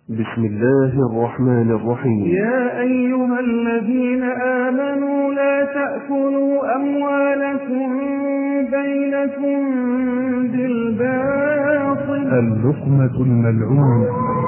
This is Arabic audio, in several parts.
بسم الله الرحمن الرحيم. يا أيها الذين آمنوا لا تأكلوا أموالكم بينكم بالباطل. اللقمة الملعونة.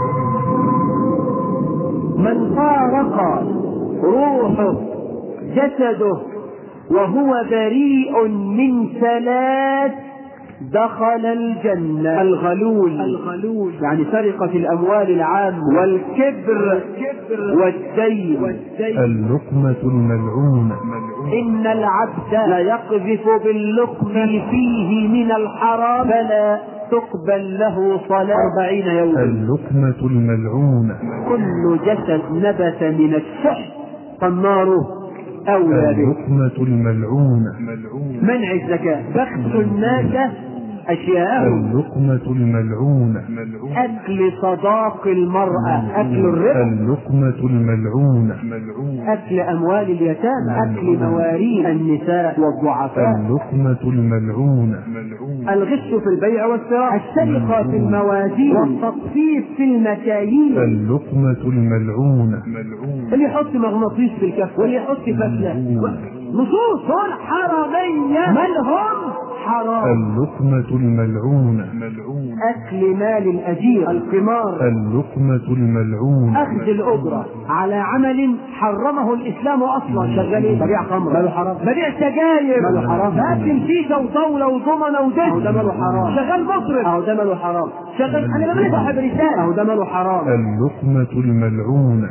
من فارق روحه جسده وهو بريء من ثلاث دخل الجنة: الغلول يعني سرقة الأموال العامة، والكبر والدين. اللقمة الملعونة. إن العبد ليقذف باللقم فيه من الحرام فلا تقبل له صلاة 40 يوما. اللقمة الملعونة. كل جسد نبت من السحت فالنار أولى به. اللقمة الملعونة. منع الزكاة، بخس الناس أشياءهم. اللقمة الملعونة. أكل صداق المرأة، أكل الربا. اللقمة الملعونة. أكل أموال اليتامى، أكل مواريث النساء والضعفاء. اللقمة الملعونة. الغش في البيع والشراء، السرقة في الموازين، والتطفيف في المكاييل. اللقمة الملعونة. اللي يحط مغناطيس في الكف، واللي يحط فتلة، نصوص حرامية مالهم حرام. اللقمة الملعونة. أكل مال الأجير، القمار. اللقمة الملعونة. أخذ الأجرة على عمل حرمه الإسلام أصلا. شغال ببيع خمر ماله حرام، ببيع سجاير ماله حرام، باكل شيشة وطاولة وضمنة ودش ده ماله حرام، شغال مصرف ده ماله حرام، شغال أنا بملك صاحب رسالة ده ماله حرام. اللقمة الملعونة.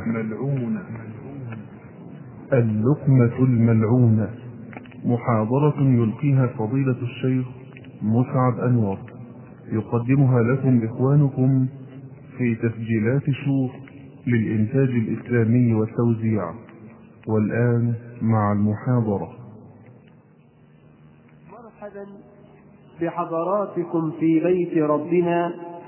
اللقمة الملعونة. محاضرة يلقيها فضيلة الشيخ مسعد أنور، يقدمها لكم إخوانكم في تسجيلات شوق للإنتاج الإسلامي والتوزيع. والآن مع المحاضرة. مرحبا بحضراتكم في بيت ربنا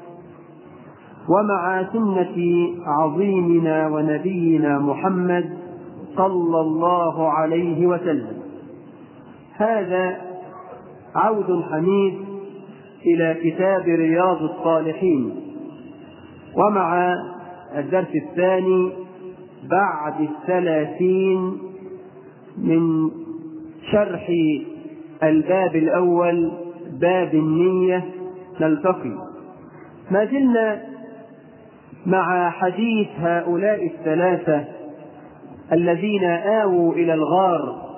ومع سنة عظيمنا ونبينا محمد صلى الله عليه وسلم. هذا عود حميد إلى كتاب رياض الصالحين، ومع الدرس الثاني بعد 30 من شرح الباب الأول باب النية نلتقي. ما زلنا مع حديث هؤلاء الثلاثة الذين آووا إلى الغار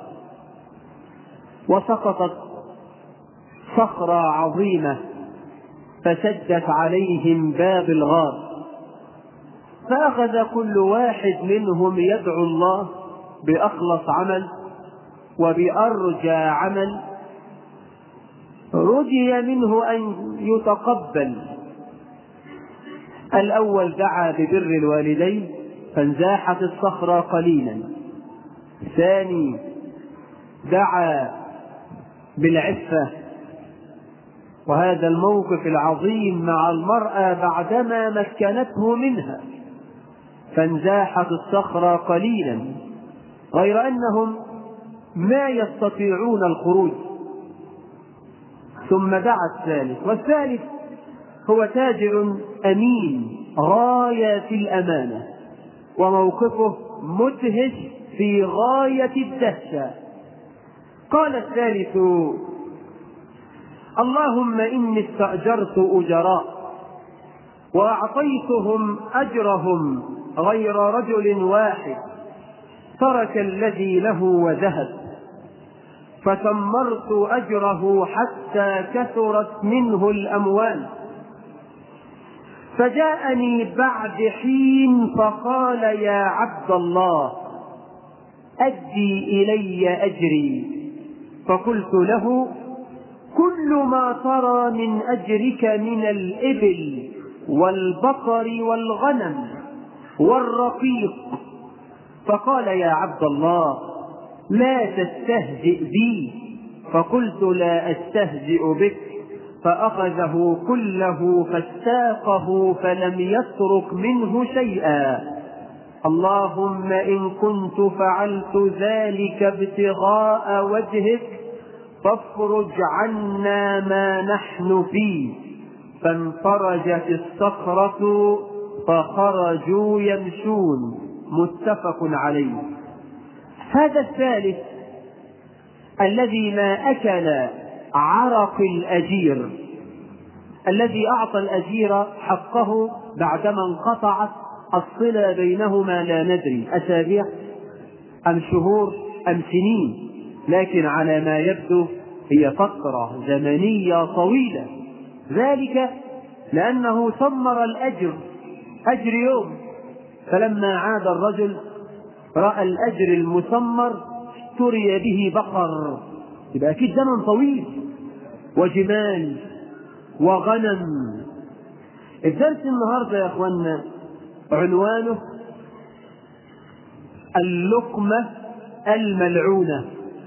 وسقطت صخرة عظيمة فسدت عليهم باب الغار، فأخذ كل واحد منهم يدعو الله بأخلص عمل وبأرجى عمل رجي منه أن يتقبل. الأول دعا ببر الوالدين فانزاحت الصخرة قليلا. الثاني دعا بالعفة، وهذا الموقف العظيم مع المرأة بعدما مكنته منها فانزاحت الصخرة قليلا، غير أنهم ما يستطيعون الخروج. ثم دعا الثالث، والثالث هو تاجر أمين غاية في الأمانة، وموقفه مدهش في غاية الدهشة. قال الثالث: اللهم إني استأجرت أجراء وأعطيتهم أجرهم غير رجل واحد ترك الذي له وذهب، فتمرت أجره حتى كثرت منه الأموال، فجاءني بعد حين فقال: يا عبد الله أدي إلي أجري. فقلت له: كل ما ترى من أجرك من الإبل والبقر والغنم والرقيق. فقال: يا عبد الله لا تستهزئ بي. فقلت: لا أستهزئ بك. فأخذه كله فاستاقه فلم يترك منه شيئا. اللهم إن كنت فعلت ذلك ابتغاء وجهك فافرج عنا ما نحن فيه. فانفرجت الصخرة فخرجوا يمشون، متفق عليه. هذا الثالث الذي ما أكل عرق الأجير، الذي أعطى الأجير حقه بعدما انقطعت الصلة بينهما، لا ندري أسابيع أم شهور أم سنين، لكن على ما يبدو هي فترة زمنية طويلة، ذلك لأنه ثمر الأجر أجر يوم، فلما عاد الرجل رأى الأجر المثمر اشتري به بقر، يبقى أكيد زمن طويل، وجمال وغنم. الدرس النهارده يا اخوانا عنوانه اللقمة الملعونة.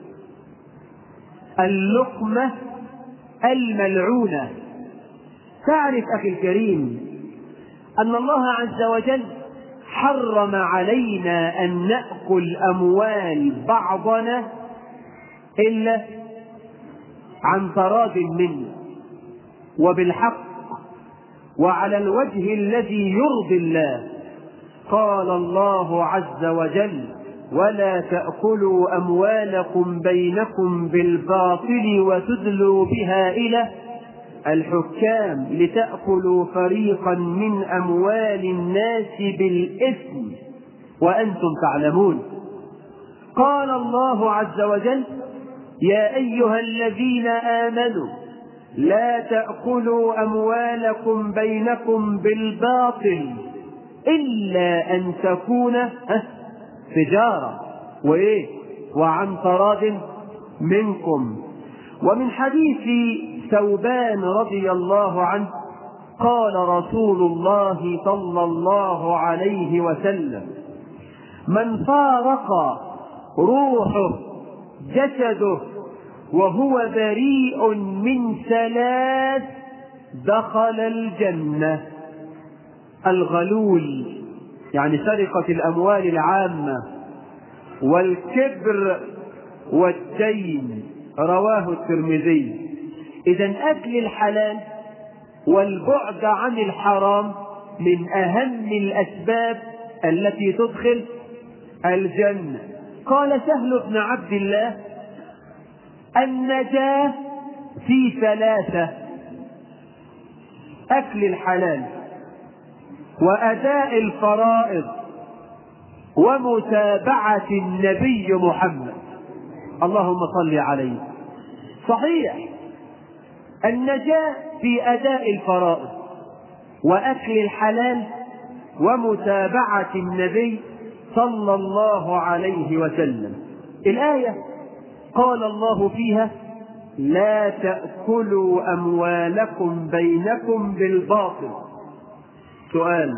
اللقمة الملعونة. تعرف أخي الكريم أن الله عز وجل حرم علينا أن نأكل أموال بعضنا إلا عن تراض منه وبالحق وعلى الوجه الذي يرضي الله. قال الله عز وجل: ولا تأكلوا أموالكم بينكم بالباطل وتدلوا بها إلى الحكام لتأكلوا فريقا من أموال الناس بالإثم وأنتم تعلمون. قال الله عز وجل: يا أيها الذين آمنوا لا تأكلوا أموالكم بينكم بالباطل إلا أن تكون تجارة وعن تراض منكم. ومن حديث ثوبان رضي الله عنه قال رسول الله صلى الله عليه وسلم: من فارق روحه جسده وهو بريء من ثلاث دخل الجنة: الغلول يعني سرقة الأموال العامة، والكبر، والدين. رواه الترمذي. إذن أكل الحلال والبعد عن الحرام من أهم الأسباب التي تدخل الجنة. قال سهل بن عبد الله: النجاة في ثلاثة: أكل الحلال، وأداء الفرائض، ومتابعة النبي محمد. اللهم صل عليه. صحيح، النجاة في أداء الفرائض وأكل الحلال ومتابعة النبي صلى الله عليه وسلم. الآية قال الله فيها: لا تأكلوا أموالكم بينكم بالباطل. سؤال: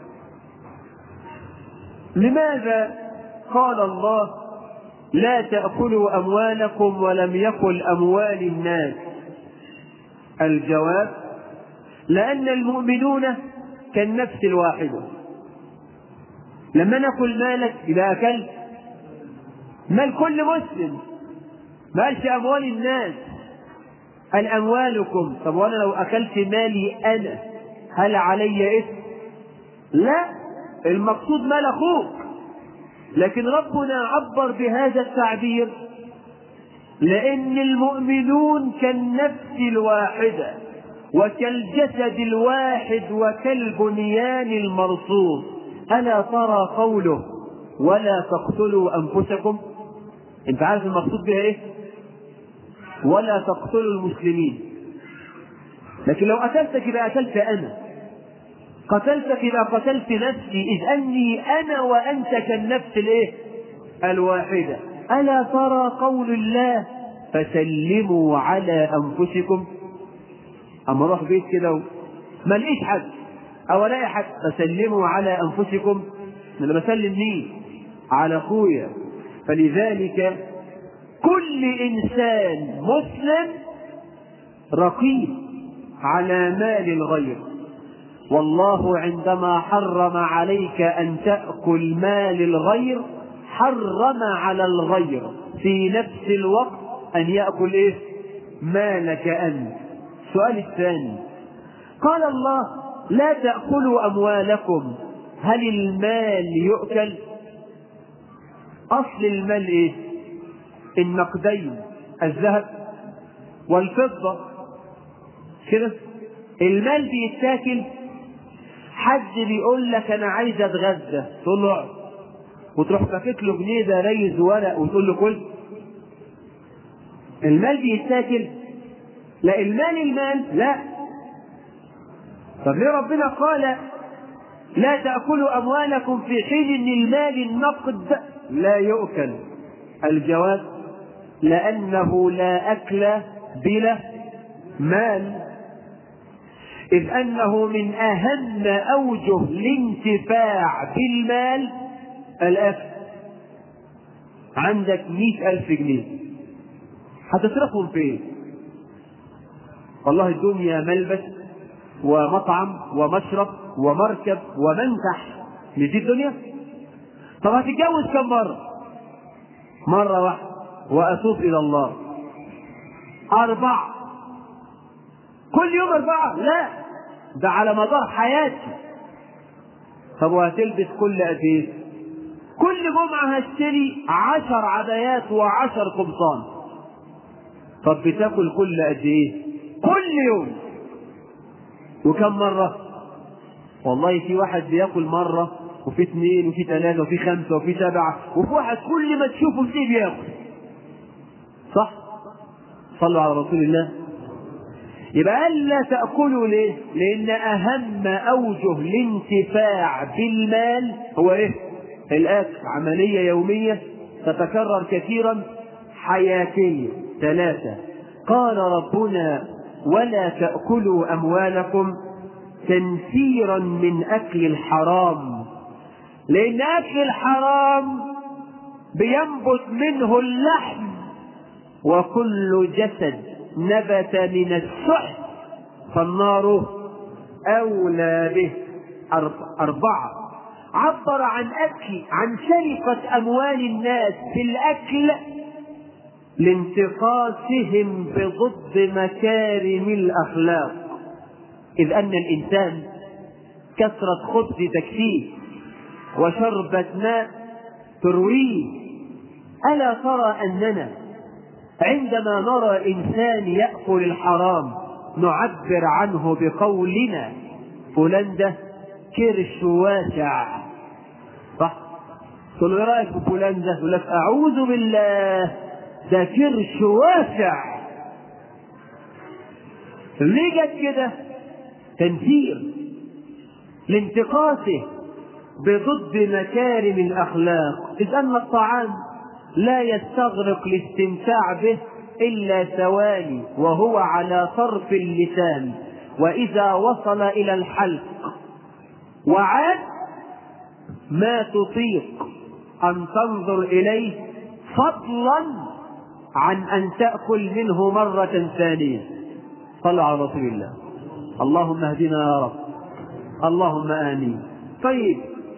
لماذا قال الله لا تأكلوا أموالكم ولم يقل أموال الناس؟ الجواب: لأن المؤمنون كالنفس الواحدة. لما نأكل مالك إذا أكلت مال كل مسلم، ما قالش أموال الناس. قال أموالكم. طب وأنا لو أكلت مالي أنا هل علي إثم؟ لا، المقصود مال أخوك. لكن ربنا عبر بهذا التعبير لأن المؤمنون كالنفس الواحدة وكالجسد الواحد وكالبنيان المرصوص. ألا ترى قوله: ولا تقتلوا أنفسكم؟ أنت عارف المقصود بها إيه؟ ولا تقتلوا المسلمين. لكن لو قتلتك يبقى قتلت أنا، قتلتك يبقى قتلت نفسي، إذ أني أنا وأنت كالنفس الواحدة. ألا ترى قول الله: فسلموا على أنفسكم؟ أما أروح بيت كده ما لقيت حد أو ألاقي حد، فسلموا على أنفسكم. أنا بسلم مين؟ على أخويا. فلذلك كل إنسان مسلم رقيب على مال الغير. والله عندما حرم عليك أن تأكل مال الغير حرم على الغير في نفس الوقت أن يأكل مالك أنت. السؤال الثاني: قال الله: لا تأكلوا أموالكم. هل المال يؤكل؟ أصل المال إيه؟ النقدين، الذهب والفضة كده. المال بيتاكل. حد بيقول لك أنا عايز أتغدى، تقول له اقعد، وتروح فاكك له جنيه ده ريز ورق وتقول له كل. المال بيتاكل؟ لا، المال لا. طب ليه ربنا قال لا تأكلوا أموالكم في حين أن المال النقد لا يؤكل؟ الجواب لأنه لا أكل بلا مال، إذ أنه من أهم أوجه الانتفاع بالمال الأكل. عندك 100,000 جنيه هتصرفهم فين؟ والله الدنيا ملبس ومطعم ومشرب ومركب ومنتح، مش دي الدنيا؟ طب هتتجوز كم مرة؟ مرة واحدة وأتوب إلى الله. 4 كل يوم 4؟ لا، ده على مدار حياتي. طب وهتلبس كل قد ايه؟ كل جمعة هشتري 10 عبايات و10 قمصان. طب بتاكل كل قد ايه؟ كل يوم. وكم مرة؟ والله في واحد بياكل مرة، وفي 2 وفي 3 وفي 5 وفي 7، وفي واحد كل ما تشوفه فيه بياكل. صح؟ صلوا على رسول الله. يبقى قال لا تأكلوا ليه؟ لأن أهم أوجه الانتفاع بالمال هو إيه؟ الأكل. عملية يومية تتكرر كثيرا، حياتية. 3 قال ربنا ولا تأكلوا أموالكم تنفيرا من أكل الحرام، لأن أكل الحرام بينبت منه اللحم، وكل جسد نبت من السحت فالنار أولى به. 4 عبر عن سرقة أموال الناس في الأكل لانتقاصهم بضد مكارم الأخلاق، إذ أن الإنسان كثرة خبز تكفيه وشربة ماء ترويه. ألا ترى أننا عندما نرى إنسان يأكل الحرام نعبر عنه بقولنا فلان ده كرش واسع؟ صح؟ تقول له ايه رأيك في فلان ده؟ يقول لك أعوذ بالله ده كرش واسع. ليه جت كده؟ تنفير لانتقاصه بضد مكارم الأخلاق، إذ أن الطعام لا يستغرق الاستمتاع به إلا ثواني وهو على طرف اللسان، وإذا وصل إلى الحلق وعاد ما تطيق أن تنظر إليه، فضلا عن أن تأكل منه مرة ثانية. صلوا على رسول الله. اللهم اهدنا يا رب، اللهم آمين. طيب،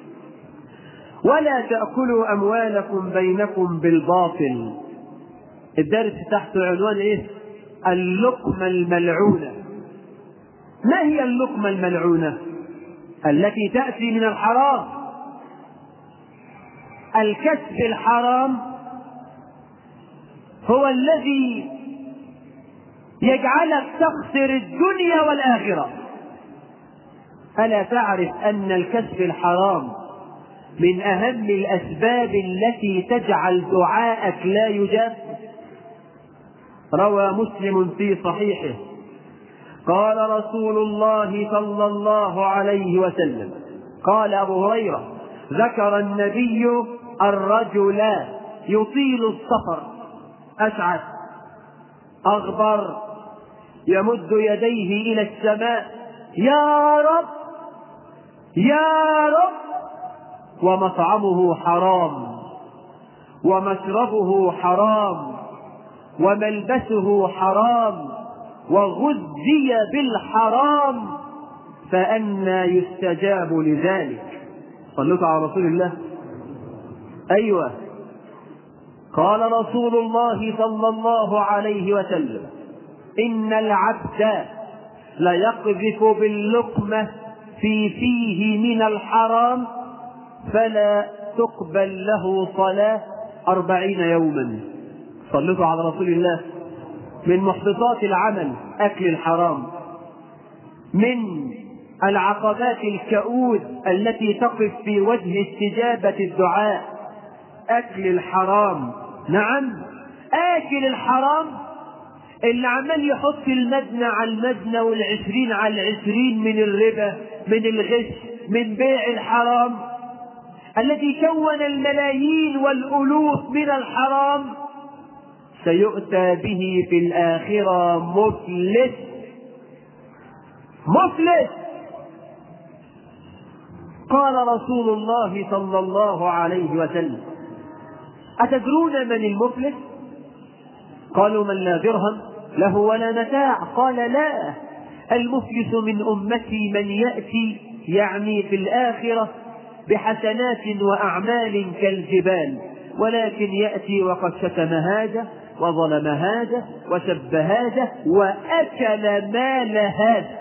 ولا تأكلوا أموالكم بينكم بالباطل. الدرس تحت عنوان إيه؟ اللقمة الملعونة. ما هي اللقمة الملعونة؟ التي تأتي من الحرام. الكسب الحرام هو الذي يجعلك تخسر الدنيا والآخرة. ألا تعرف أن الكسب الحرام من أهم الأسباب التي تجعل دعاءك لا يجاب؟ روى مسلم في صحيحه قال رسول الله صلى الله عليه وسلم، قال أبو هريرة: ذكر النبي الرجل يطيل السفر أشعث أغبر يمد يديه إلى السماء: يا رب يا رب، ومطعمه حرام ومشربه حرام وملبسه حرام وغذي بالحرام، فأنى يستجاب لذلك؟ صلوا على رسول الله. أيوة، قال رسول الله صلى الله عليه وسلم: إن العبد ليقذف باللقمة في فيه من الحرام فلا تقبل له صلاة 40 يوما. صلوا على رسول الله. من محبطات العمل أكل الحرام، من العقبات الكؤود التي تقف في وجه استجابة الدعاء أكل الحرام. نعم، آكل الحرام اللي عمال يحط المدنة على المدنة والعشرين على العشرين من الربا، من الغش، من بيع الحرام، الذي كون الملايين والألوف من الحرام، سيؤتى به في الآخرة مفلس. مفلس. قال رسول الله صلى الله عليه وسلم: أتدرون من المفلس؟ قالوا: من لا درهم له ولا متاع. قال: لا، المفلس من أمتي من يأتي، يعني في الآخرة، بحسنات وأعمال كالجبال، ولكن يأتي وقد شتم هذا وظلم هذا وسب هذا وأكل مال هذا،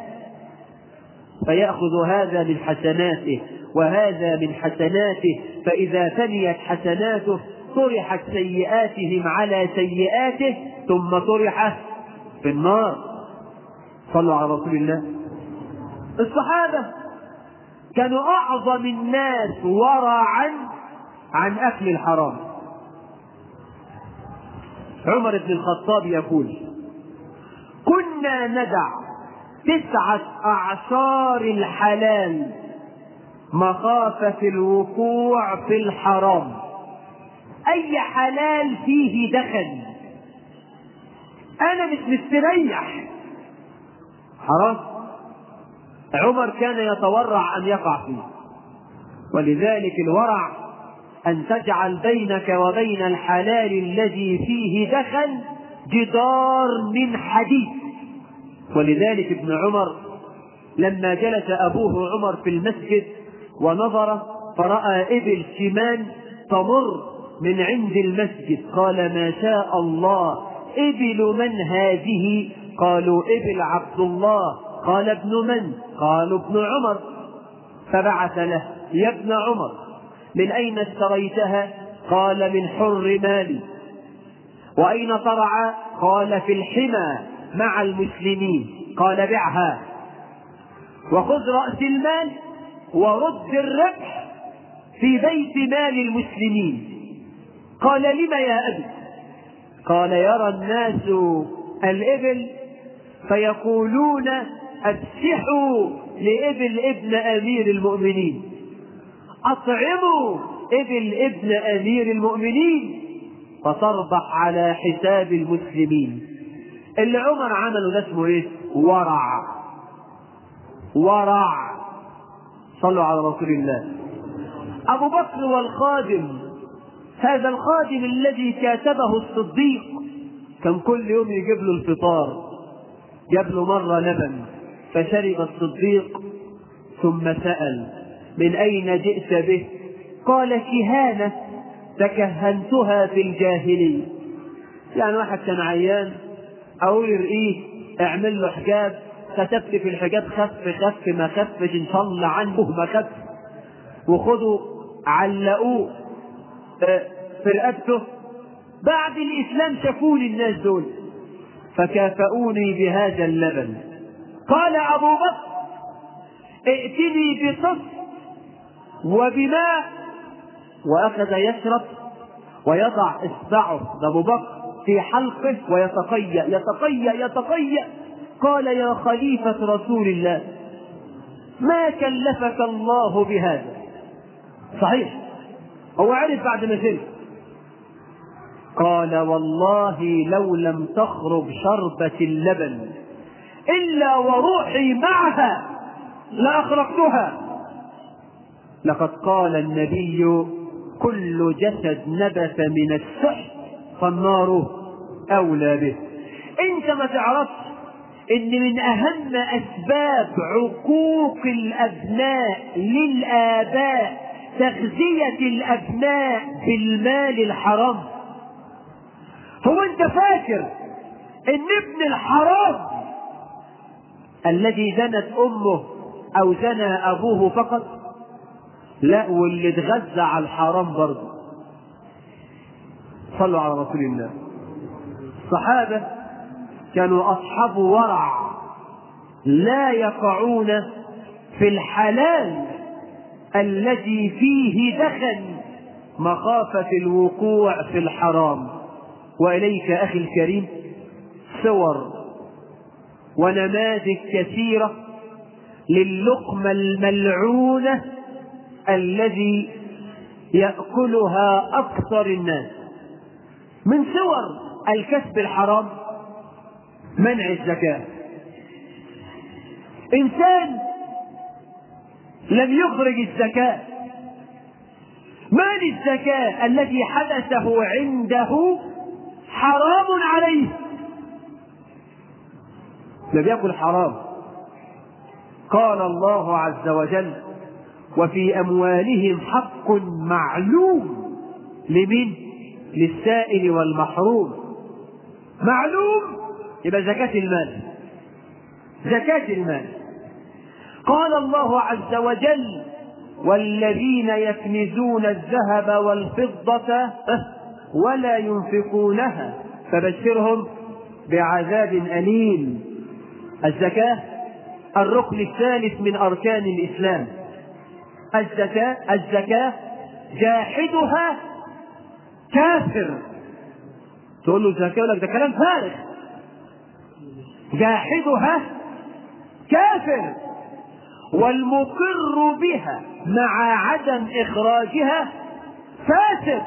فيأخذ هذا من حسناته وهذا من حسناته، فإذا فنيت حسناته طرحت سيئاتهم على سيئاته ثم طرح في النار. صلوا على رسول الله. الصحابة كانوا أعظم الناس ورعا عن أكل الحرام. عمر بن الخطاب يقول: كنا ندع 9 أعشار الحلال مخافة الوقوع في الحرام. أي حلال فيه دخل أنا مش مستريح، حرام. عمر كان يتورع أن يقع فيه، ولذلك الورع أن تجعل بينك وبين الحلال الذي فيه دخل جدار من حديد. ولذلك ابن عمر لما جلس أبوه عمر في المسجد ونظر فرأى إبل شمان تمر من عند المسجد، قال: ما شاء الله، إبل من هذه؟ قالوا: إبل عبد الله. قال: ابن من؟ قالوا: ابن عمر. فبعث له: يا ابن عمر، من أين اشتريتها؟ قال: من حر مالي. وأين ترعى؟ قال: في الحمى مع المسلمين. قال: بعها وخذ رأس المال ورد الربح في بيت مال المسلمين. قال: لم يا أبي؟ قال: يرى الناس الإبل فيقولون: أفسحوا لإبل ابن أمير المؤمنين، أطعموا إبل ابن أمير المؤمنين، فتربح على حساب المسلمين. اللي عمر عمله ده اسمه ايه؟ ورع. ورع. صلوا على رسول الله. أبو بكر والخادم، هذا الخادم الذي كاتبه الصديق كان كل يوم يجيب له الفطار، جاب له مرة لبن، فشرب الصديق ثم سأل: من أين جئت به؟ قال: كهانة تكهنتها في الجاهلية. يعني واحد كان عيان أقول يرقيه اعمل له حجاب، كتبت في الحجاب خف ما خفش إن شاء الله عنه ما خف، وخذوا علقوه في رقبته. بعد الإسلام شافوني الناس دول فكافؤوني بهذا اللبن. قال أبو بكر: ائتني بصف وبماء، وأخذ يشرب ويضع إصبعه أبو بكر في حلقه ويتقيأ يتقيأ يتقيأ. قال: يا خليفة رسول الله، ما كلفك الله بهذا؟ صحيح هو عرف بعد ما شرب. قال: والله لو لم تخرج شربة اللبن إلا وروحي معها لأخرجتها. لقد قال النبي: كل جسد نبت من السحت فالنار أولى به. انت ما تعرفش ان من اهم اسباب عقوق الابناء للآباء تغذية الابناء بالمال الحرام. هو انت فاكر ان ابن الحرام الذي زنت امه أو زنى أبوه فقط؟ لا، واللي اتغذى على الحرام برضه. صلوا على رسول الله. الصحابة كانوا أصحاب ورع، لا يقعون في الحلال الذي فيه دخل مخافة الوقوع في الحرام. وإليك أخي الكريم صور ونماذج كثيرة للقمة الملعونة الذي يأكلها أكثر الناس. من صور الكسب الحرام منع الزكاة. إنسان لم يخرج الزكاة، مال الزكاة الذي حدثه عنده حرام عليه، لا بيأكل حرام. قال الله عز وجل: وفي أموالهم حق معلوم. لمن؟ للسائل والمحروم. معلوم يبقى زكاة المال، زكاة المال. قال الله عز وجل: والذين يكنزون الذهب والفضة ولا ينفقونها فبشرهم بعذاب أليم. الزكاة الركن الثالث من أركان الإسلام. الزكاة جاحدها كافر. تقول له الزكاة يقول لك ده كلام فارغ. جاحدها كافر، والمقر بها مع عدم إخراجها فاسق،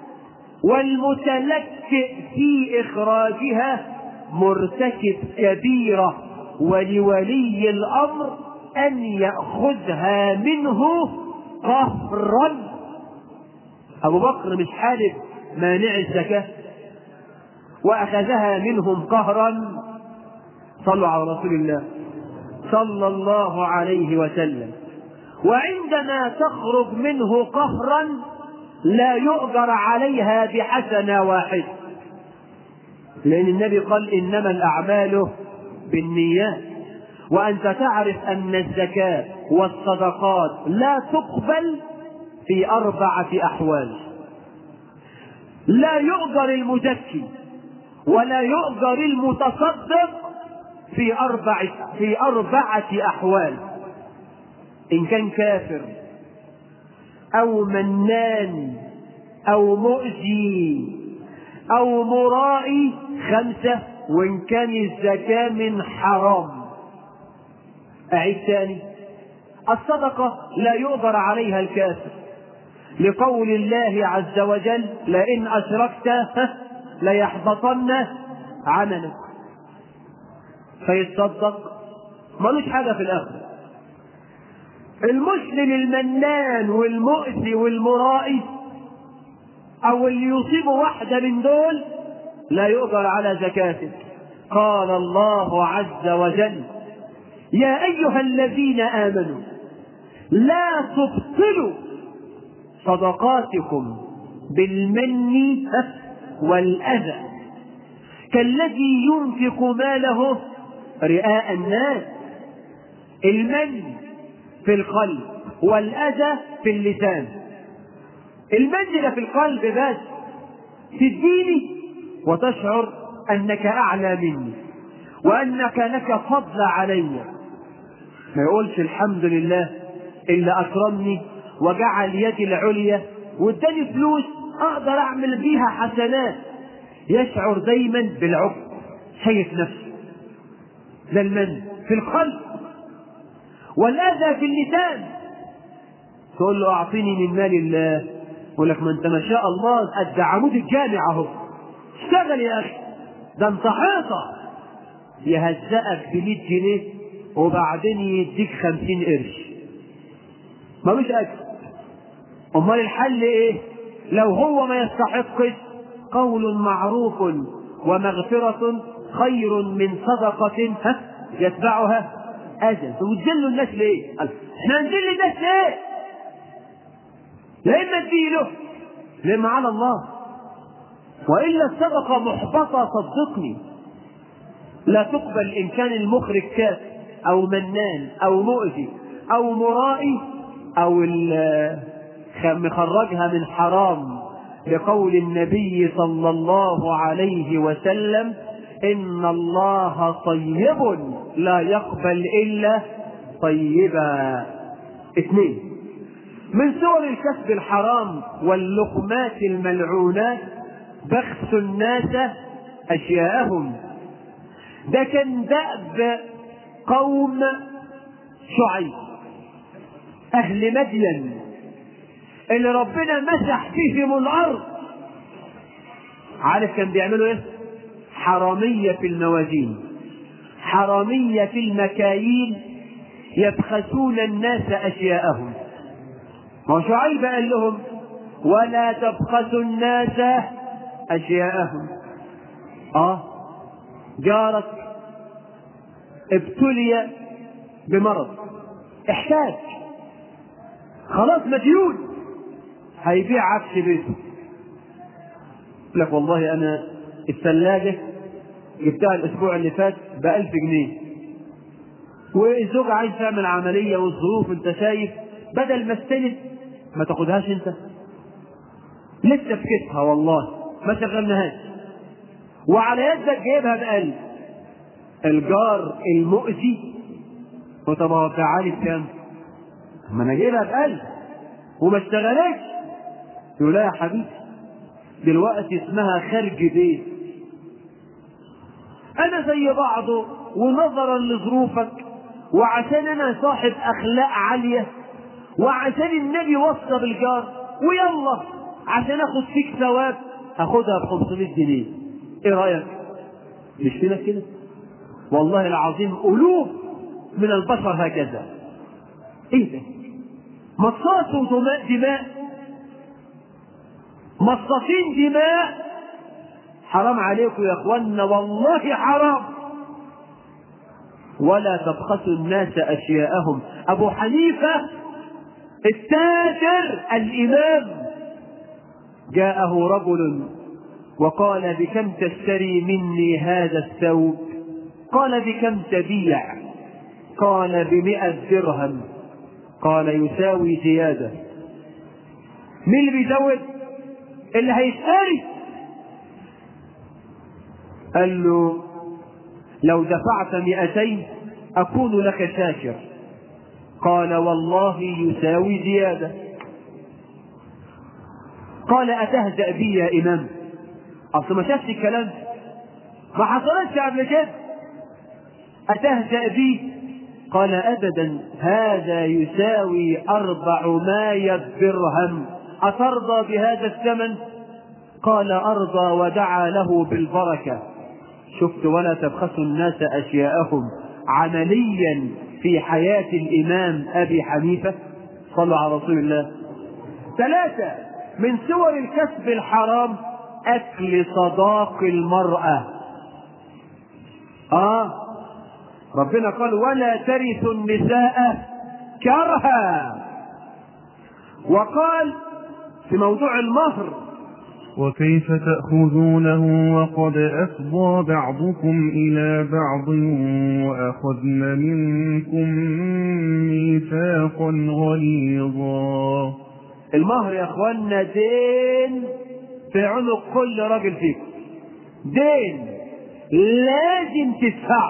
والمتلكئ في إخراجها مرتكب كبيرة، ولولي الأمر أن يأخذها منه قهرا. أبو بكر مش حالف مانع الزكاة وأخذها منهم قهرا. صلوا على رسول الله صلى الله عليه وسلم. وعندما تخرج منه قهرا لا يؤجر عليها بحسنة واحدة، لأن النبي قال: إنما الأعمال بالنيات. وأنت تعرف أن الزكاة والصدقات لا تقبل في 4 أحوال. لا يؤجر المزكي ولا يؤجر المتصدق في 4 أحوال: إن كان كافر أو منان أو مؤذي أو مرائي. 5: وإن كان الزكاة من حرام. أعيد ثاني: الصدقة لا يؤجر عليها الكافر، لقول الله عز وجل: لئن أشركت ليحبطن عملك. فيتصدق ملوش حاجة في الآخر. المسلم المنان والمؤذي والمرائي أو اللي يصيب واحدة من دول لا يؤجر على زكاته. قال الله عز وجل: يا أيها الذين آمنوا لا تبطلوا صدقاتكم بالمن والأذى كالذي ينفق ماله رئاء الناس. المن في القلب والأذى في اللسان. المن في القلب بس تديني وتشعر أنك أعلى مني وأنك لك فضل علي، ما يقولش الحمد لله اللي أكرمني وجعل يدي العليا واداني فلوس أقدر أعمل بيها حسنات. يشعر دايما بالعقد، شايف نفسه. ده المن في القلب. والأذى في اللسان، تقول له أعطيني من مال الله، يقول لك: ما أنت ما شاء الله قد عمود الجامع أهو، اشتغل يا أخي، ده أنت حيطة. يهزأك ب100 جنيه وبعدين يديك 50 قرش، ملوش أجر. أمال الحل إيه؟ لو هو ما يستحقش: قول معروف ومغفرة خير من صدقة يتبعها أذى. وتذلوا الناس ليه؟ احنا هنذل الناس ليه؟ لا إما تديله لما على الله، وإلا الصدقة محبطة. صدقني لا تقبل إن كان المخرج كافر أو منان أو مؤذي او مرائي او مخرجها من حرام، لقول النبي صلى الله عليه وسلم: إن الله طيب لا يقبل إلا طيبا. 2 من صور الكسب الحرام واللقمات الملعونات بخس الناس أشياءهم. ده كان دأب قوم شعيب أهل مدين اللي ربنا مسح فيهم الأرض. عارف كان بيعملوا ايه؟ حرامية في الموازين، حرامية في المكاييل، يبخسون الناس أشياءهم. وشعيب قال لهم: ولا تبخسوا الناس أشياءهم. جارك ابتلي بمرض، احتاج، خلاص مديون، هيبيع عفش بيته. يقول لك: والله أنا الثلاجة جبتها الأسبوع اللي فات ب1000 جنيه، والزوج عايز تعمل عملية والظروف أنت شايف، بدل ما استلف ما تاخدهاش أنت، لسه بكتها والله ما شغلناهاش، وعلى يدك جايبها ب1000. الجار المؤذي وطب تعالي بكام؟ ما أنا جايبها ب1000 وما اشتغلتش. يقول: لا يا حبيبي، دلوقتي اسمها خرج بيت، انا زي بعضه، ونظرا لظروفك وعشان انا صاحب اخلاق عالية وعشان النبي وصى بالجار، ويلا عشان اخد فيك ثواب اخدها ب500 جنيه. ايه رايك؟ مش فينا كده؟ والله العظيم الوف من البشر هكذا. ايه ده؟ مصاص دماء، مصاصين دماء. حرام عليكم يا اخوانا، والله حرام. ولا تبخسوا الناس اشياءهم. ابو حنيفة التاجر الامام جاءه رجل وقال: بكم تشتري مني هذا الثوب؟ قال: بكم تبيع؟ قال: ب100 درهم. قال: يساوي زيادة. مين اللي بيزود؟ اللي هيشتري. قال له: لو دفعت 200 أكون لك شاكر. قال: والله يساوي زيادة. قال: أتهزأ بي يا إمام؟ أصل ما شافش الكلام، ما حصلتش قبل كده. أتهزأ بي؟ قال: أبدا، هذا يساوي 400 درهم، أترضى بهذا الثمن؟ قال: أرضى، ودعا له بالبركة. شفت؟ ولا تبخسوا الناس أشياءهم عمليا في حياة الإمام أبي حنيفة. صلوا على رسول الله. 3 من صور الكسب الحرام أكل صداق المرأة. ربنا قال: ولا ترثوا النساء كرها. وقال في موضوع المهر: وكيف تأخذونه وقد أفضى بعضكم إلى بعض وأخذن منكم ميثاقا غليظا. المهر يا اخوانا دين في عنق كل راجل فيكم، دين لازم تدفعه،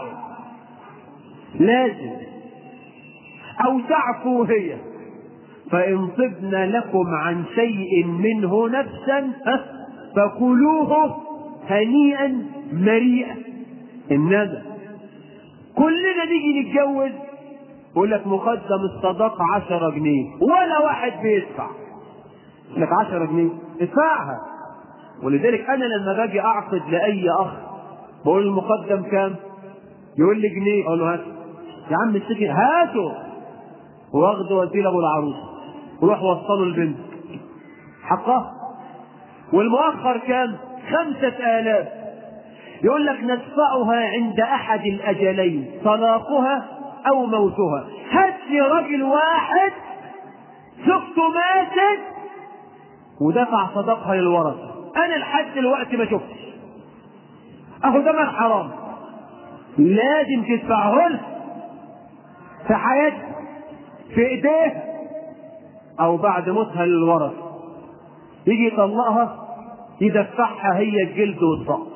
لازم، او تعفو هي. فإن طبن لكم عن شيء منه نفسا فكلوه هنيئا مريئا. إنما كلنا نيجي نتجوز يقول لك مقدم الصداقة 10 جنيه، ولا واحد بيدفع. يقول لك 10 جنيه ادفعها. ولذلك أنا لما باجي أعقد لأي أخ بقول المقدم كام؟ يقول لي جنيه. أقول له هات يا عم السكن، هاته، واخده واديه لابو العروس، وروح وصله البنت حقها. والمؤخر كام؟ 5000. يقول لك ندفعها عند احد الاجلين، طلاقها او موتها. هات لي راجل واحد زوجته ماتت ودفع صداقها للورثه، انا لحد دلوقتي ما شفتش. اهو ده مال حرام، لازم تدفعه لها في حياتك. في ايديه او بعد موتها للورث، يجي يطلقها يدفعها هي الجلد والضغط.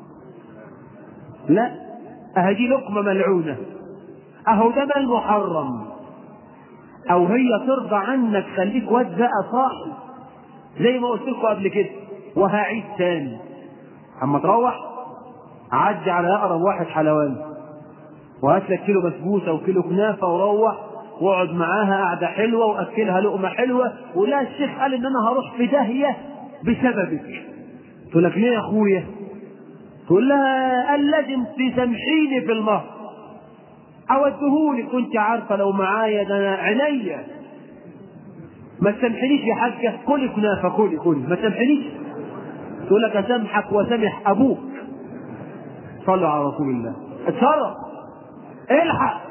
لا، اهدي لقمة ملعونة، اهو ده مال محرم. او هي ترضى عنك خليك واد بقى صاحب زي ما قلت لكم قبل كده، وهعيد تاني. اما تروح عدي على اقرب واحد حلواني وهات لك كيلو بسبوسه وكيلو كنافه وروح واقعد معاها قعده حلوه واكلها لقمه حلوه، ولا الشيخ قال ان انا هروح في داهيه بسببك. تقول لك ليه يا اخويا؟ تقول لها قال لازم تسامحيني في المهر او اديهولك، كنت عارفه لو معايا ده انا عينيا. ما تسامحنيش يا حاجه، كلي كنافه كلي ما تسامحنيش. تقول لك اسامحك واسامح ابوك. صلوا على رسول الله. اتصرف الحق.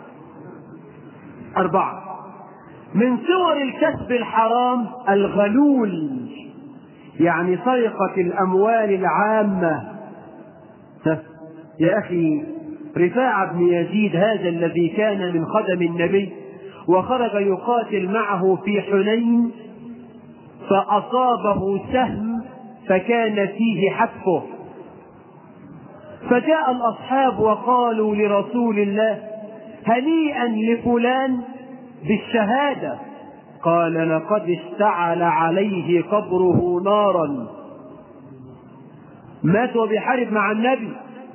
4 من صور الكسب الحرام الغلول، يعني سرقة الأموال العامة. يا أخي رفاعة بن يزيد هذا الذي كان من خدم النبي وخرج يقاتل معه في حنين، فأصابه سهم فكان فيه حتفه، فجاء الأصحاب وقالوا لرسول الله هنيئا لفلان بالشهادة. قال لقد اشتعل عليه قبره نارا، مات وبيحارب مع النبي.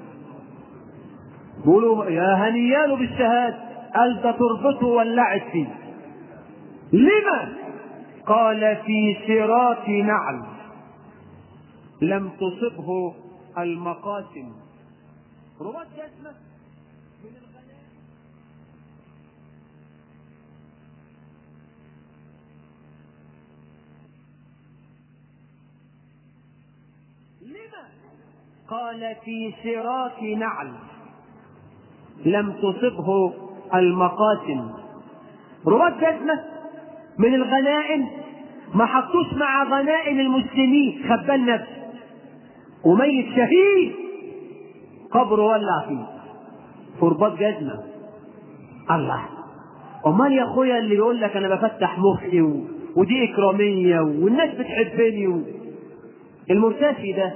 بيقولوا يا هنيان بالشهادة، قال ده تربته ولعت فيه. لما؟ قال في شراك نعل لم تصبه المقاسم. رباط جسمه من الغنائم. لما؟ قال في شراك نعل لم تصبه المقاسم. رباط جسمه من الغنائم، ما حطوش مع غنائم المسلمين، خبال نفسه وميت شهيد قبره ولع فيه في رباط جزمه. الله، امال يا اخويا اللي بيقول لك انا بفتح مخي ودي اكراميه والناس بتحبني المرتشي ده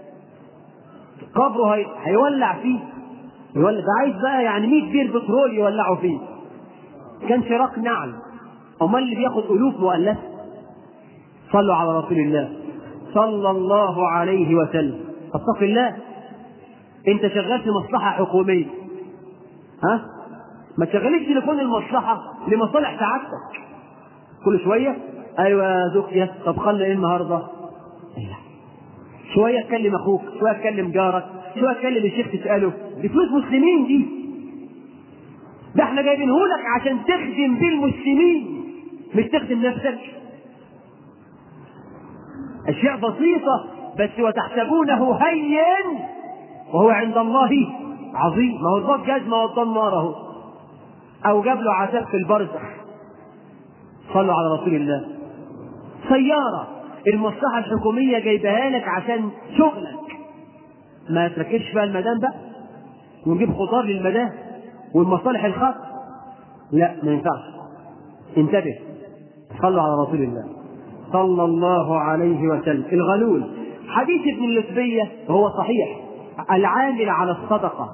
قبره هيولع فيه. يولع ده عايز بقى يعني 100 بير بترول يولعوا فيه. كان شراك نعل، امال اللي بياخد الوف مؤلفه. صلوا على رسول الله صلى الله عليه وسلم. اتق الله، انت شغال في مصلحه حكوميه، ها؟ ما تشغليش تليفون المصلحه لمصالح سعادتك. كل شويه ايوه يا زوجتي، طب خلنا ايه النهارده؟ شويه تكلم اخوك، شويه تكلم جارك، شويه تكلم الشيخ تساله. دي فلوس مسلمين دي، ده احنا جايبينهولك عشان تخدم بيه المسلمين مش تخدم نفسك. اشياء بسيطه بس وتحسبونه هين وهو عند الله عظيم. ما هو الضاد جزمه والضاد نار اهو، او جاب له عذاب في البرزخ. صلوا على رسول الله. سياره المصلحه الحكوميه جايبها لك عشان شغلك، ما تركزش بقى المدام بقى ونجيب خضار للمدام والمصالح الخاصه، لا ما ينفعش. انتبه. صلوا على رسول الله صلى الله عليه وسلم. الغلول، حديث ابن اللتبية وهو صحيح، العامل على الصدقة.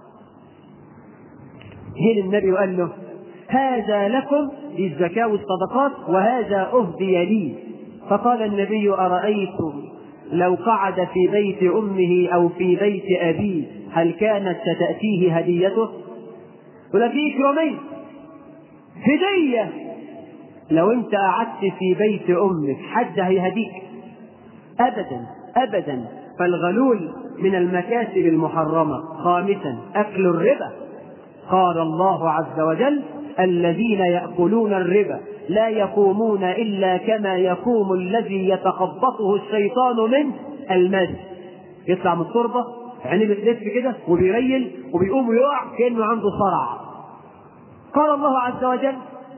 هنا النبي قال له هذا لكم للزكاة والصدقات وهذا أهدي لي. فقال النبي أرأيتم لو قعد في بيت أمه أو في بيت أبيه هل كانت ستأتيه هديته؟ ولا في إكرامين هدية. لو انت قعدت في بيت امك حد هيهديك؟ ابدا ابدا. فالغلول من المكاسب المحرمه. 5 اكل الربا. قال الله عز وجل الذين ياكلون الربا لا يقومون الا كما يقوم الذي يتخبطه الشيطان من المس. يطلع من التربه عينيه بتلف كده وبيريل وبيقوم ويقع كانه عنده صرع. قال الله عز وجل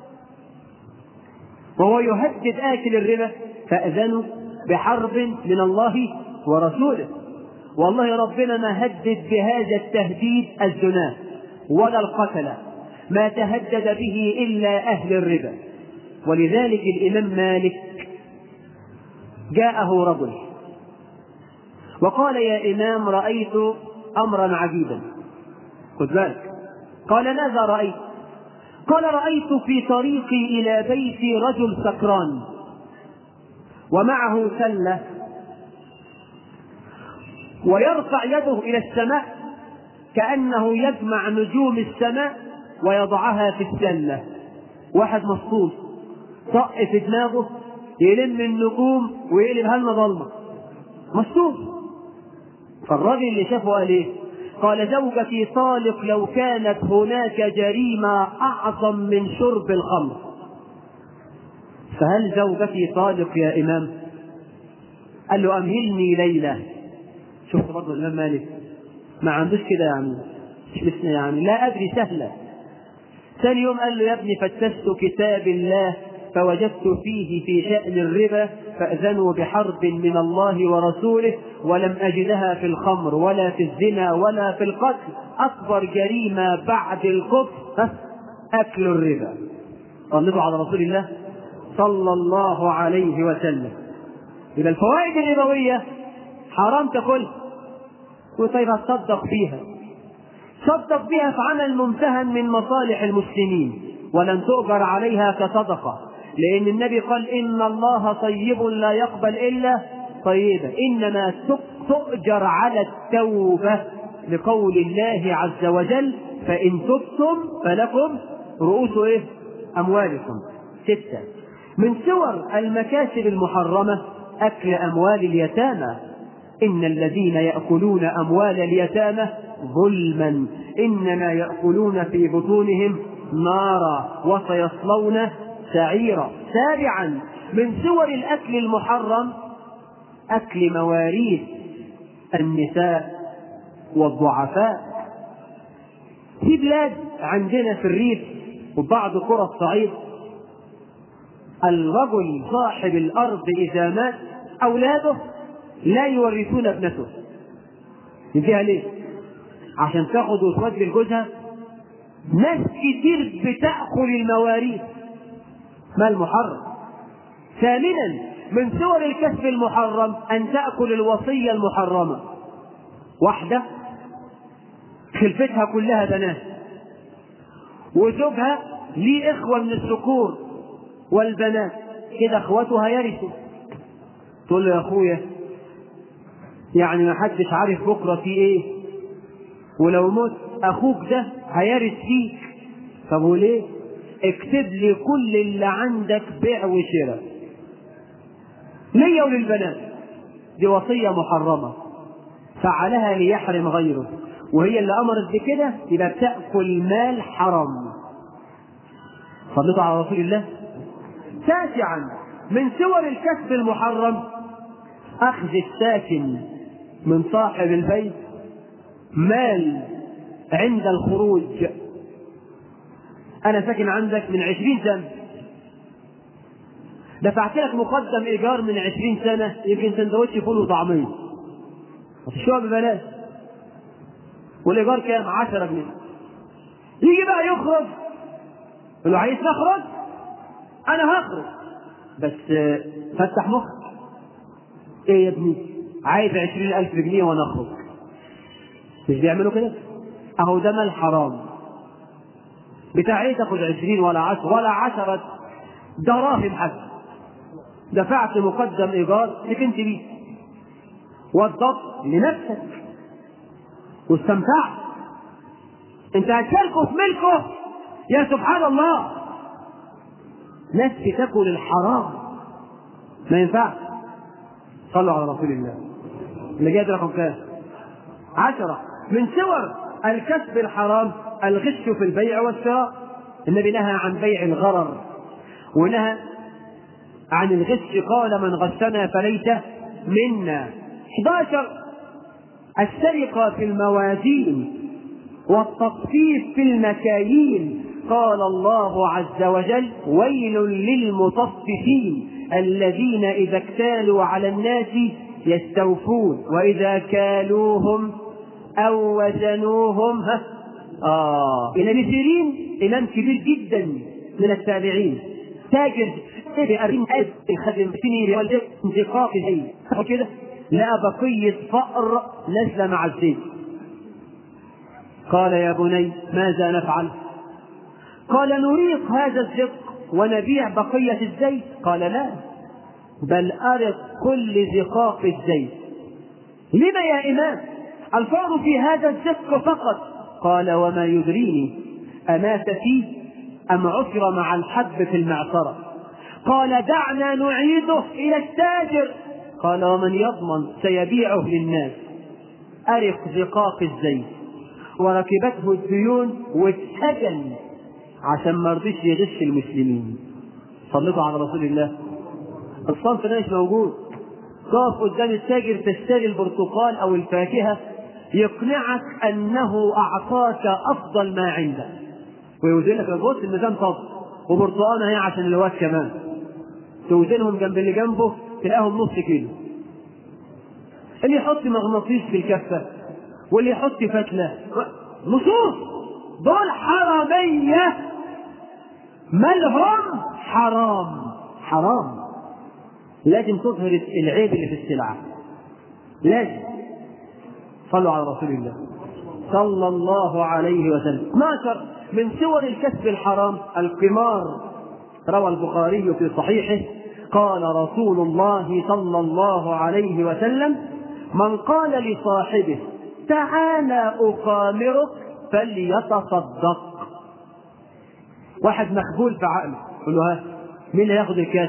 وهو يهدد آكل الربا فأذنوا بحرب من الله ورسوله. والله ربنا ما هدد بهذا التهديد الزنا ولا القتل، ما تهدد به إلا أهل الربا. ولذلك الإمام مالك جاءه رجل وقال: يا إمام، رأيت أمرا عجيبا. خذ بالك. قال: ماذا رأيت؟ قال: رأيت في طريقي إلى بيتي رجل سكران ومعه سلة ويرفع يده إلى السماء كأنه يجمع نجوم السماء ويضعها في السلة. واحد مصطوط طق في دماغه يلم النجوم ويقلبها لنا ظلمة، مصطوط. فالراجل اللي شافه قال ايه؟ قال: زوجتي طالق لو كانت هناك جريمة أعظم من شرب الخمر. فهل زوجتي طالق يا إمام؟ قال له: أمهلني ليلة. شفت برضه الإمام مالك ما عندوش كده يعني، مش لسه يعني لا أدري سهلة. ثاني يوم قال له: يا ابني، فتشت كتاب الله فوجدت فيه في شأن الربا فأذنوا بحرب من الله ورسوله، ولم أجدها في الخمر ولا في الزنا ولا في القتل. أكبر جريمة بعد الكفر أكل الربا. صلوا على رسول الله صلى الله عليه وسلم. إذا الفوائد الربوية حرام تاكلها. وطيب هتصدق فيها، صدق بها في عمل ممتهن من مصالح المسلمين ولن تؤجر عليها كصدقة، لأن النبي قال: إن الله طيب لا يقبل إلا طيبا، إنما تؤجر على التوبة، لقول الله عز وجل: فإن تبتم فلكم رؤوس أموالكم. 6 من صور المكاسب المحرمة أكل أموال اليتامى. إن الذين يأكلون أموال اليتامى ظلما إنما يأكلون في بطونهم نارا وسيصلون سعيرا. 7 من صور الأكل المحرم أكل مواريث النساء والضعفاء. في بلاد عندنا في الريف وبعض قرى الصعيد الرجل صاحب الأرض إذا مات أولاده لا يورثون ابنته. يجيها ليه؟ عشان تاخد وتودي لجوزها. ناس كتير بتأكل المواريث. ما المحرم؟ 8 من صور الكسب المحرم أن تأكل الوصية المحرمة. واحدة خلفتها كلها بنات وزوجها ليه إخوة من الذكور والبنات، كده إخوتها يرثوا. تقول له: يا أخويا، يعني ما حدش عارف بكرة في إيه، ولو مت أخوك ده هيرث فيك. طب وليه؟ اكتب لي كل اللي عندك بيع وشراء ليا وللبنات. دي وصية محرمة فعلها ليحرم غيره، وهي اللي أمرت بكده يبقى بتأكل مال حرام. صلوا على رسول الله. 9 من صور الكسب المحرم أخذ الساكن من صاحب البيت مال عند الخروج. أنا ساكن عندك من 20 سنة، دفعت لك مقدم إيجار من 20 سنة، يمكن سندوتش فول وطعمية وتشوها ببلاش، والإيجار كام؟ 10 جنيه. يجي بقى يخرج، يقول له: عايز نخرج؟ أنا هخرج، بس فتح مخك. إيه يا ابني؟ عايز 20,000 جنيه وأنا أخرج. مش بيعملوا كده؟ أهو ده مال حرام. بتاع إيه تاخد 20 ولا 10 ولا 10 دراهم حتى؟ دفعت مقدم إيجار سكنت بيه وضبط لنفسك واستمتعت. أنت هتشاركه في ملكه. يا سبحان الله، ناس بتاكل الحرام، ما ينفعش. صلوا على رسول الله. اللي جاي رقم كام؟ 10 من صور الكسب الحرام الغش في البيع والشراء. النبي نهى عن بيع الغرر ونهى عن الغش، قال: من غشنا فليس منا. 11 السرقة في الموازين والتطفيف في المكاييل. قال الله عز وجل: ويل للمطففين الذين إذا اكتالوا على الناس يستوفون وإذا كالوهم أو وزنوهم إلى بسيرين إمام كبير جدا من التابعين، تاجر ب40,000 خدم سنين انتقاق زي كده، لقى بقية فأر نزل مع الزيت. قال يا بني ماذا نفعل؟ قال نريق هذا الزق ونبيع بقية الزيت. قال لا، بل أرق كل زقاق الزيت. لما يا إمام؟ الفار في هذا الزق فقط. قال وما يدريني أمات فيه أم عثر مع الحب في المعصرة؟ قال دعنا نعيده إلى التاجر. قال ومن يضمن سيبيعه للناس. أرق زقاق الزيت، وركبته الديون واتسجن عشان ما رضيش يغش المسلمين. صلوا على رسول الله. الصنف ده مش موجود. تقف قدام التاجر تشتري البرتقال او الفاكهه يقنعك انه اعطاك افضل ما عندك، ويوزن لك بص الميزان طب وبرتقانه هي عشان الواد كمان، توزنهم جنب اللي جنبه تلاقيهم نص كيلو. اللي يحط مغناطيس في الكفه واللي يحط فتله، نصوص دول حراميه، مالهم حرام. حرام. لازم تظهر العيب اللي في السلعة، لازم. صلوا على رسول الله صلى الله عليه وسلم. 12 من صور الكسب الحرام القمار. روى البخاري في صحيحه قال رسول الله صلى الله عليه وسلم من قال لصاحبه تعالى أقامرك فليتصدق. واحد مخبول في عقله يقول له ها مين اللي هياخد الكاس؟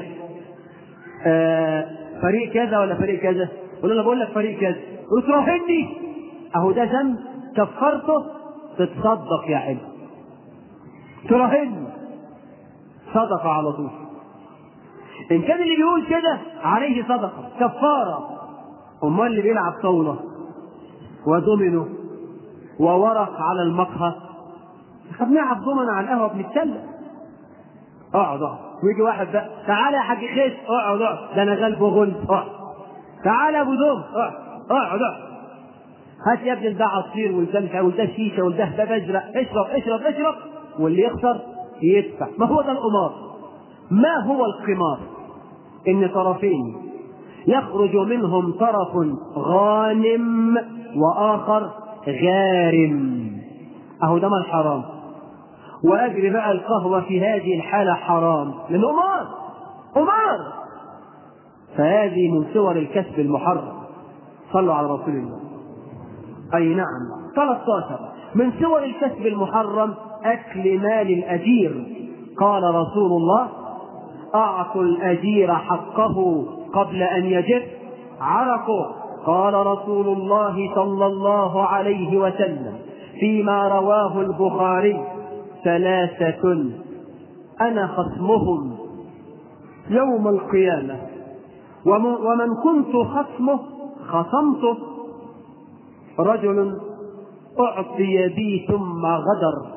فريق كذا ولا فريق كذا؟ يقول له انا بقول لك فريق كذا. يقول له تراهني. اهو ده ذنب كفرته تتصدق يا حلو. تراهني صدقه على طول. ان كان اللي بيقول كده عليه صدقه كفاره. امال اللي بيلعب طاوله ودومينو وورق على المقهى، احنا بنلعب دومنا على القهوه بنتسلى. اقعد ويجي واحد بقى تعالى يا حاج خيس اقعد ده انا غلبه غلب اقعد. تعالى يا ابو دوم اقعد هات يا ابني ده عصير وده شيشه وده بازرق اشرب واللي يخسر يدفع. ما هو ده القمار. ما هو القمار؟ ان طرفين يخرج منهم طرف غانم واخر غارم. اهو ده ما الحرام. واجري بقى القهوه في هذه الحاله حرام لانه قمار. فهذه من صور الكسب المحرم. صلوا على رسول الله. اي نعم. 13 من صور الكسب المحرم اكل مال الاجير. قال رسول الله اعطوا الاجير حقه قبل ان يجف عرقه. قال رسول الله صلى الله عليه وسلم فيما رواه البخاري 3 أنا خصمهم يوم القيامة ومن كنت خصمه خصمته. رجل أعطي بي ثم غدر،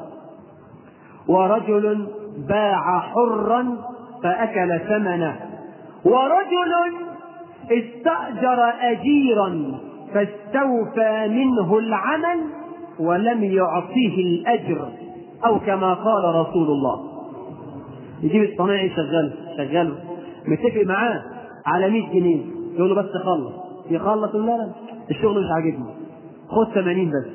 ورجل باع حرا فأكل ثمنه، ورجل استأجر أجيرا فاستوفى منه العمل ولم يعطيه الأجر، أو كما قال رسول الله. يجيب الصنايعي شغله متفق معاه على 100 جنيه يقول له بس يخلص لا الشغل مش عاجبني خد 80 بس،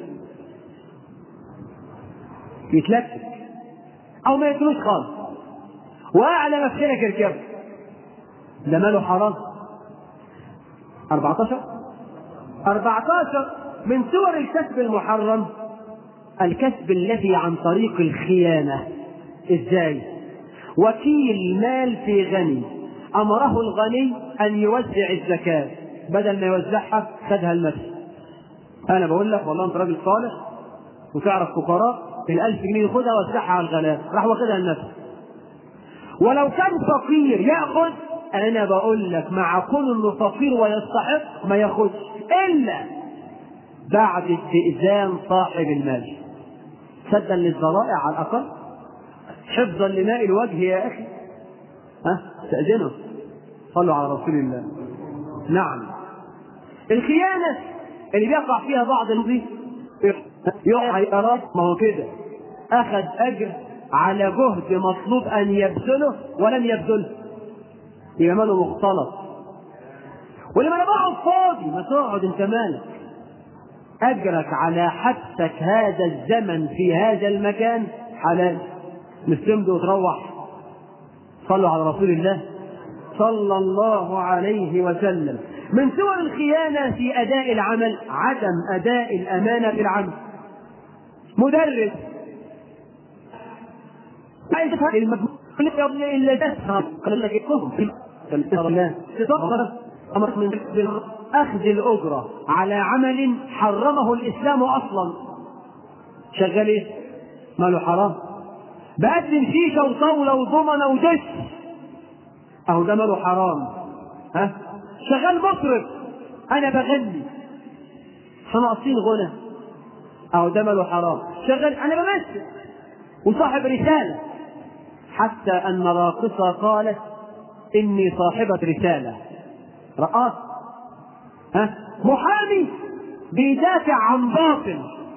يتلكك أو ما يتلوش خالص وأعلى مفشلك يركبه. ده ماله حرام. 14 من صور الكسب المحرم الكسب الذي عن طريق الخيانة. ازاي؟ وكيل مال في غني امره الغني ان يوزع الزكاة، بدل ما يوزعها خدها المسجد. انا بقول لك والله انت راجل صالح وتعرف فقراء، ال1000 جنيه خدها وزعها على الغلابة، راح واخدها المسجد. ولو كان فقير ياخذ، انا بقول لك مع كون انه فقير ويستحق ما ياخذش الا بعد استئذان صاحب المال، سدا للذرائع على الاقل، حفظا لماء الوجه يا اخي. استأذنه. صلوا على رسول الله. نعم. الخيانة اللي بيقع فيها بعض المضيف يقع يقرأ، ما هو كده اخذ اجر على جهد مطلوب أن يبذله ولم يبذله، يبقى ماله مختلط. ولما انا بقعد فاضي، ما تقعد انت مالك؟ اجرك على حبسك هذا الزمن في هذا المكان حلال. نستمد وتروح. صلوا على رسول الله صلى الله عليه وسلم. من صور الخيانة في أداء العمل عدم أداء الأمانة في العمل. مدرس عايز يفهم المجموع إلا تفهم قال لك الكفر أمر من أخذ الأجرة على عمل حرمه الإسلام أصلا. شغال إيه؟ ماله حرام. بقدم شيشة وطاولة وضمنة ودش، أهو ده ماله حرام. ها؟ شغال مطرب، أنا بغني صناعتين غنى، أهو ده ماله حرام. شغال أنا بمثل وصاحب رسالة، حتى أن راقصة قالت إني صاحبة رسالة. رقاص محامي بيدافع عن باطل.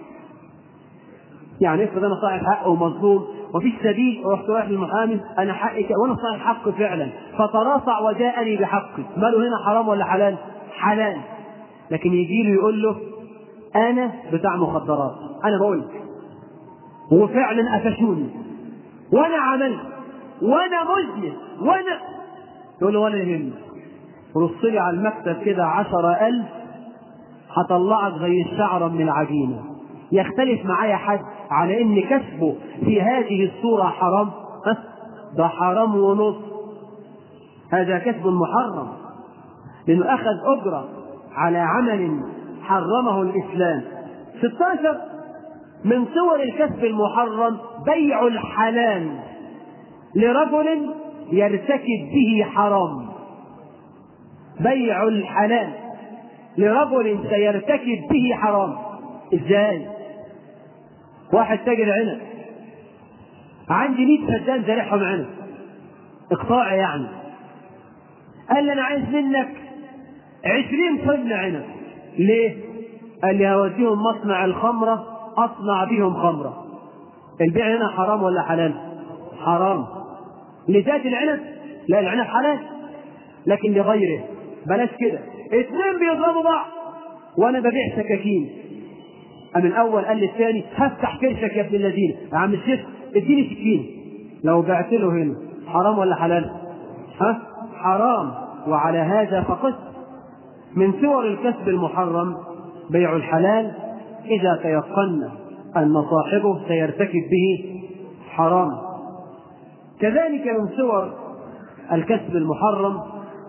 يعني افرض انا صاحب حق ومظلوم وفيش سبيل، ورحت رايح للمحامي انا حقي وانا صاحب حق فعلا، فتراصع وجاءني بحقي، ماله هنا حرام ولا حلال؟ حلال. لكن يجي له يقول له انا بتاع مخدرات، انا بقول لك وفعلا قفشوني وانا عملت وانا مذنب وانا، يقول له ولا يهمني، رص لي على المكتب كده 10,000 هطلعك زي الشعرة من العجينة. يختلف معايا حد على ان كسبه في هذه الصورة حرام؟ ده حرام ونص، هذا كسب محرم، لانه اخذ اجرة على عمل حرمه الاسلام. 16 من صور الكسب المحرم بيع الحلال لرجل يرتكب به حرام. بيع الحلال لرجل سيرتكب به حرام. ازاي؟ واحد تاجر عنب، عندي 100 فدان زارعهم عنب اقطاع يعني، قال لي انا عايز منك 20 طن عنب. ليه؟ قال لي هوديهم مصنع الخمرة اصنع بهم خمرة. البيع هنا حرام ولا حلال؟ حرام. لذات العنب؟ لا، العنب حلال، لكن لغيره بلاش كده. 2 بيضربوا بعض وانا ببيع سكاكين، من اول قال لي الثاني هفتح كرشك يا ابن الذين يا عم الشيخ اديني سكين. لو بعت له هنا حرام ولا حلال؟ حرام. وعلى هذا فقط من صور الكسب المحرم بيع الحلال اذا تيقنا ان صاحبه سيرتكب به حرام. كذلك من صور الكسب المحرم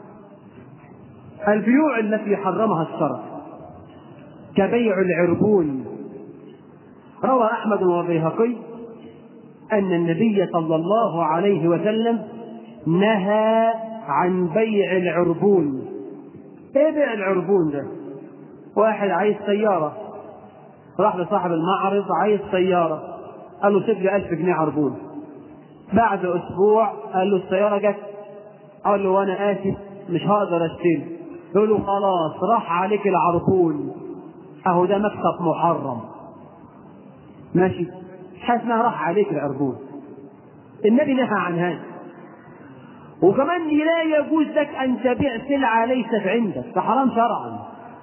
البيوع التي حرمها الشرع كبيع العربون. روى أحمد والبيهقي أن النبي صلى الله عليه وسلم نهى عن بيع العربون. ايه بيع العربون ده؟ واحد عايز سيارة، راح لصاحب المعرض عايز سيارة، قال له سيب لي 1000 جنيه عربون. بعد اسبوع قال له السيارة جت، قال له وانا اسف مش هقدر اشتري. يقول له خلاص راح عليك العربون. اهو ده مكسب محرم. ماشي، حاسس انها راح عليك العربون. النبي نهى عن هذا. وكمان لا يجوز لك ان تبيع سلعة ليست عندك، فحرام شرعا.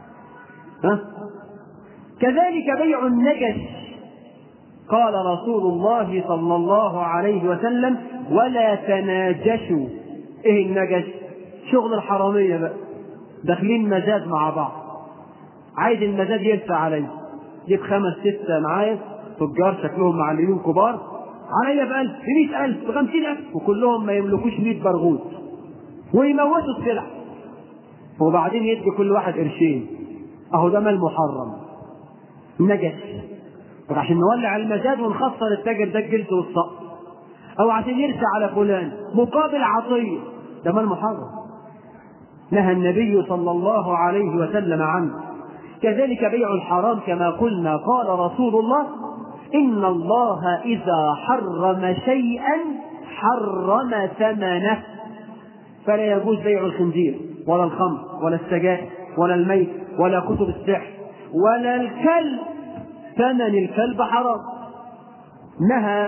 كذلك بيع النجش. قال رسول الله صلى الله عليه وسلم ولا تناجشوا. ايه النجش؟ شغل الحرامية بقى، داخلين مزاد مع بعض، عايز المزاد يرفع علي، جيب 5 6 معايا تجار شكلهم معلمين كبار، عليا ب1000 ب100,000 ب50,000، وكلهم ما يملكوش 100 برغوث، ويموتوا السلع، وبعدين يدي كل واحد قرشين. اهو ده مال محرم، نجس. عشان نولع المزاد ونخسر التاجر ده الجلد والصقر، او عشان يرسى على فلان مقابل عطيه، ده مال محرم، نهى النبي صلى الله عليه وسلم عنه. كذلك بيع الحرام كما قلنا، قال رسول الله إن الله إذا حرم شيئا حرم ثمنه. فلا يجوز بيع الخنزير ولا الخمر ولا السجائر ولا الميت ولا كتب السحر ولا الكلب، ثمن الكلب حرام. نهى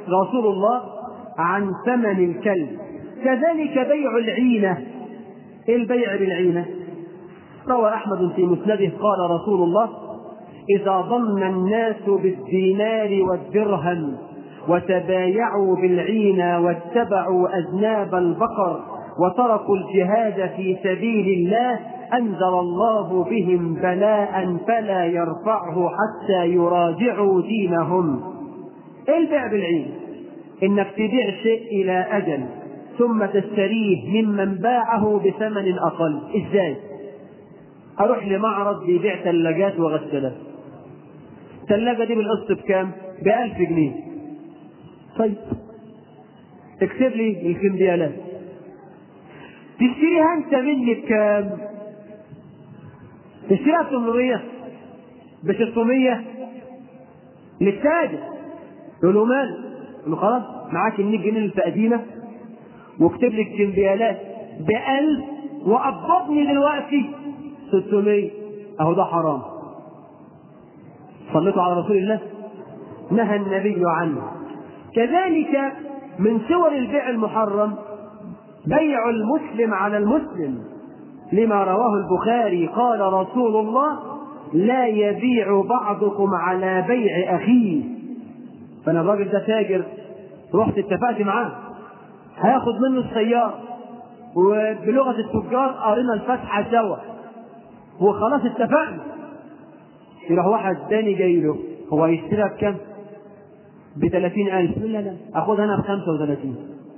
رسول الله عن ثمن الكلب. كذلك بيع العينة. ايه البيع بالعينة؟ روى أحمد في مسنده قال رسول الله: إذا ظن الناس بالدينار والدرهم وتبايعوا بالعينة واتبعوا أذناب البقر وتركوا الجهاد في سبيل الله أنزل الله بهم بلاء فلا يرفعه حتى يراجعوا دينهم. إيه البيع بالعينة؟ إنك تبيع شيء إلى أجل ثم تشتريه ممن باعه بثمن أقل. إزاي؟ أروح لمعرض بيبيع ثلاجات وغسالات. الثلاجة دي بالقسط بكام؟ ب1000 جنيه. طيب اكتب لي الكمبيالات. تشتريها انت مني بكام؟ تشتريها ب 800 ب 600 للتاجر. يقول له مال؟ يقول له خلاص معاك ال 100 جنيه التقديمة واكتب لي الكمبيالات ب1000 وقبضني دلوقتي 600. اهو ده حرام. صليتوا على رسول الله؟ نهى النبي عنه. كذلك من صور البيع المحرم بيع المسلم على المسلم، لما رواه البخاري قال رسول الله: لا يبيع بعضكم على بيع أخيه. فأنا الراجل ده تاجر، رحت اتفقت معاه هاخد منه السيارة، وبلغة التجار قرينا الفتحة سوا وخلاص اتفقنا. يروح واحد تاني جاي له، هو هيشتريها بكام؟ ب30,000. لا أخذها أنا ب35.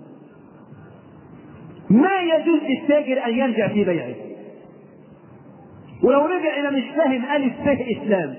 ما يجوز للتاجر أن يرجع في بيعه، ولو رجع إلى مش فاهم ألف فه إسلام.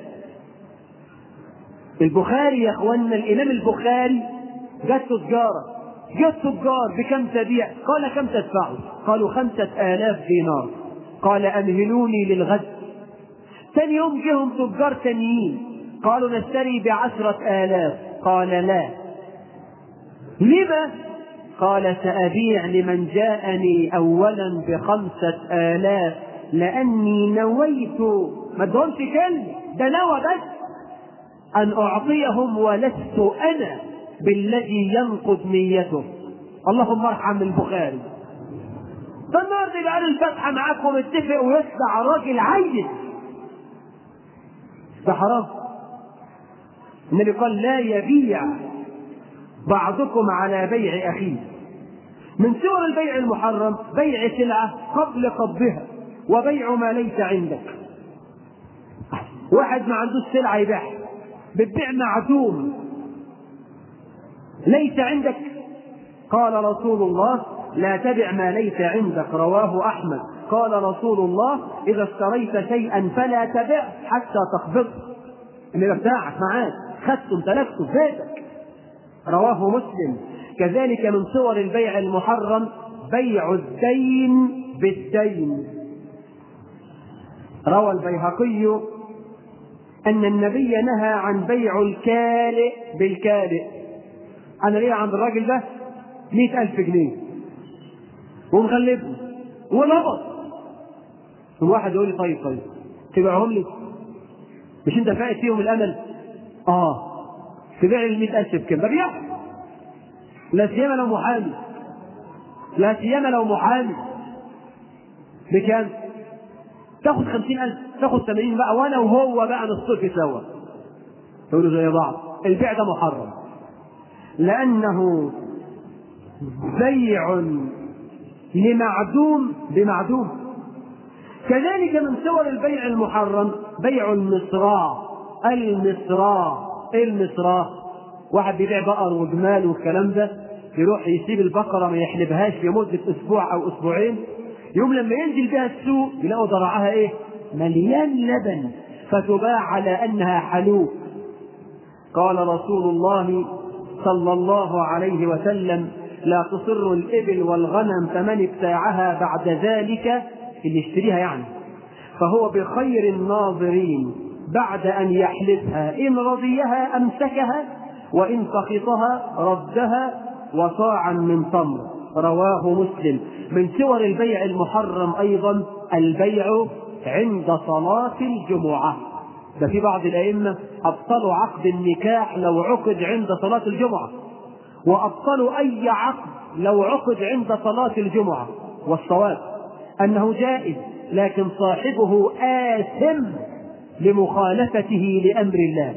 البخاري يا أخوانا، الإمام البخاري جت تجار بكم تبيع؟ قال كم تدفعوا؟ قالوا 5000 دينار. قال أمهلوني للغد. ثاني يوم جهم تجار تانيين قالوا نشتري ب10,000. قال لا. لما؟ قال سأبيع لمن جاءني أولا ب5,000 لأني نويت، ما ادهمش كلمة، ده نوى بس أن أعطيهم ولست أنا بالذي ينقض نيته. اللهم ارحم البخاري. فالنهارده يبقى الفتحة معاكم اتفق ويطلع راجل عيل، ده حرام. النبي قال: لا يبيع بعضكم على بيع أخيه. من صور البيع المحرم بيع سلعة قبل قبضها وبيع ما ليس عندك. واحد ما عندوش سلعة يبيعها، بتبيع معدوم ليس عندك. قال رسول الله: لا تبع ما ليس عندك. رواه أحمد. قال رسول الله: إذا اشتريت شيئا فلا تبع حتى تقبضه. اللي بتاعك معاك خدته امتلكته في بيتك. رواه مسلم. كذلك من صور البيع المحرم بيع الدين بالدين. روى البيهقي أن النبي نهى عن بيع الكالئ بالكالئ. أنا ليه عند الراجل ده 100,000 جنيه ومغلبني ونبض، الواحد يقول لي طيب تبيعهم لي؟ مش انت فايت فيهم الامل؟ تبيع لي 100,000 بكام؟ ببيع، لا سيما لو محامي. بكام؟ تاخد 50,000، تاخد 80 بقى، وانا وهو بقى نصطفي سوا، يقولوا زي بعض. البيع ده محرم لانه بيع لمعدوم بمعدوم. كذلك من صور البيع المحرم بيع المصراع. المصراع واحد بيبيع بقر وجمال والكلام ده، يروح يسيب البقرة ما يحلبهاش لمدة أسبوع أو أسبوعين، يوم لما ينزل بها السوق يلاقوا ضرعها إيه؟ مليان لبن، فتباع على أنها حلوب. قال رسول الله صلى الله عليه وسلم: لا تصر الإبل والغنم، فمن ابتاعها بعد ذلك، اللي يشتريها يعني، فهو بخير الناظرين بعد أن يحلفها، إن رضيها أمسكها وإن سخطها ردها وصاعا من تمر. رواه مسلم. من صور البيع المحرم أيضا البيع عند صلاة الجمعة. ده في بعض الأئمة أبطلوا عقد النكاح لو عقد عند صلاة الجمعة، وأبطل أي عقد لو عقد عند صلاة الجمعة. والصواب أنه جائز، لكن صاحبه آثم لمخالفته لأمر الله.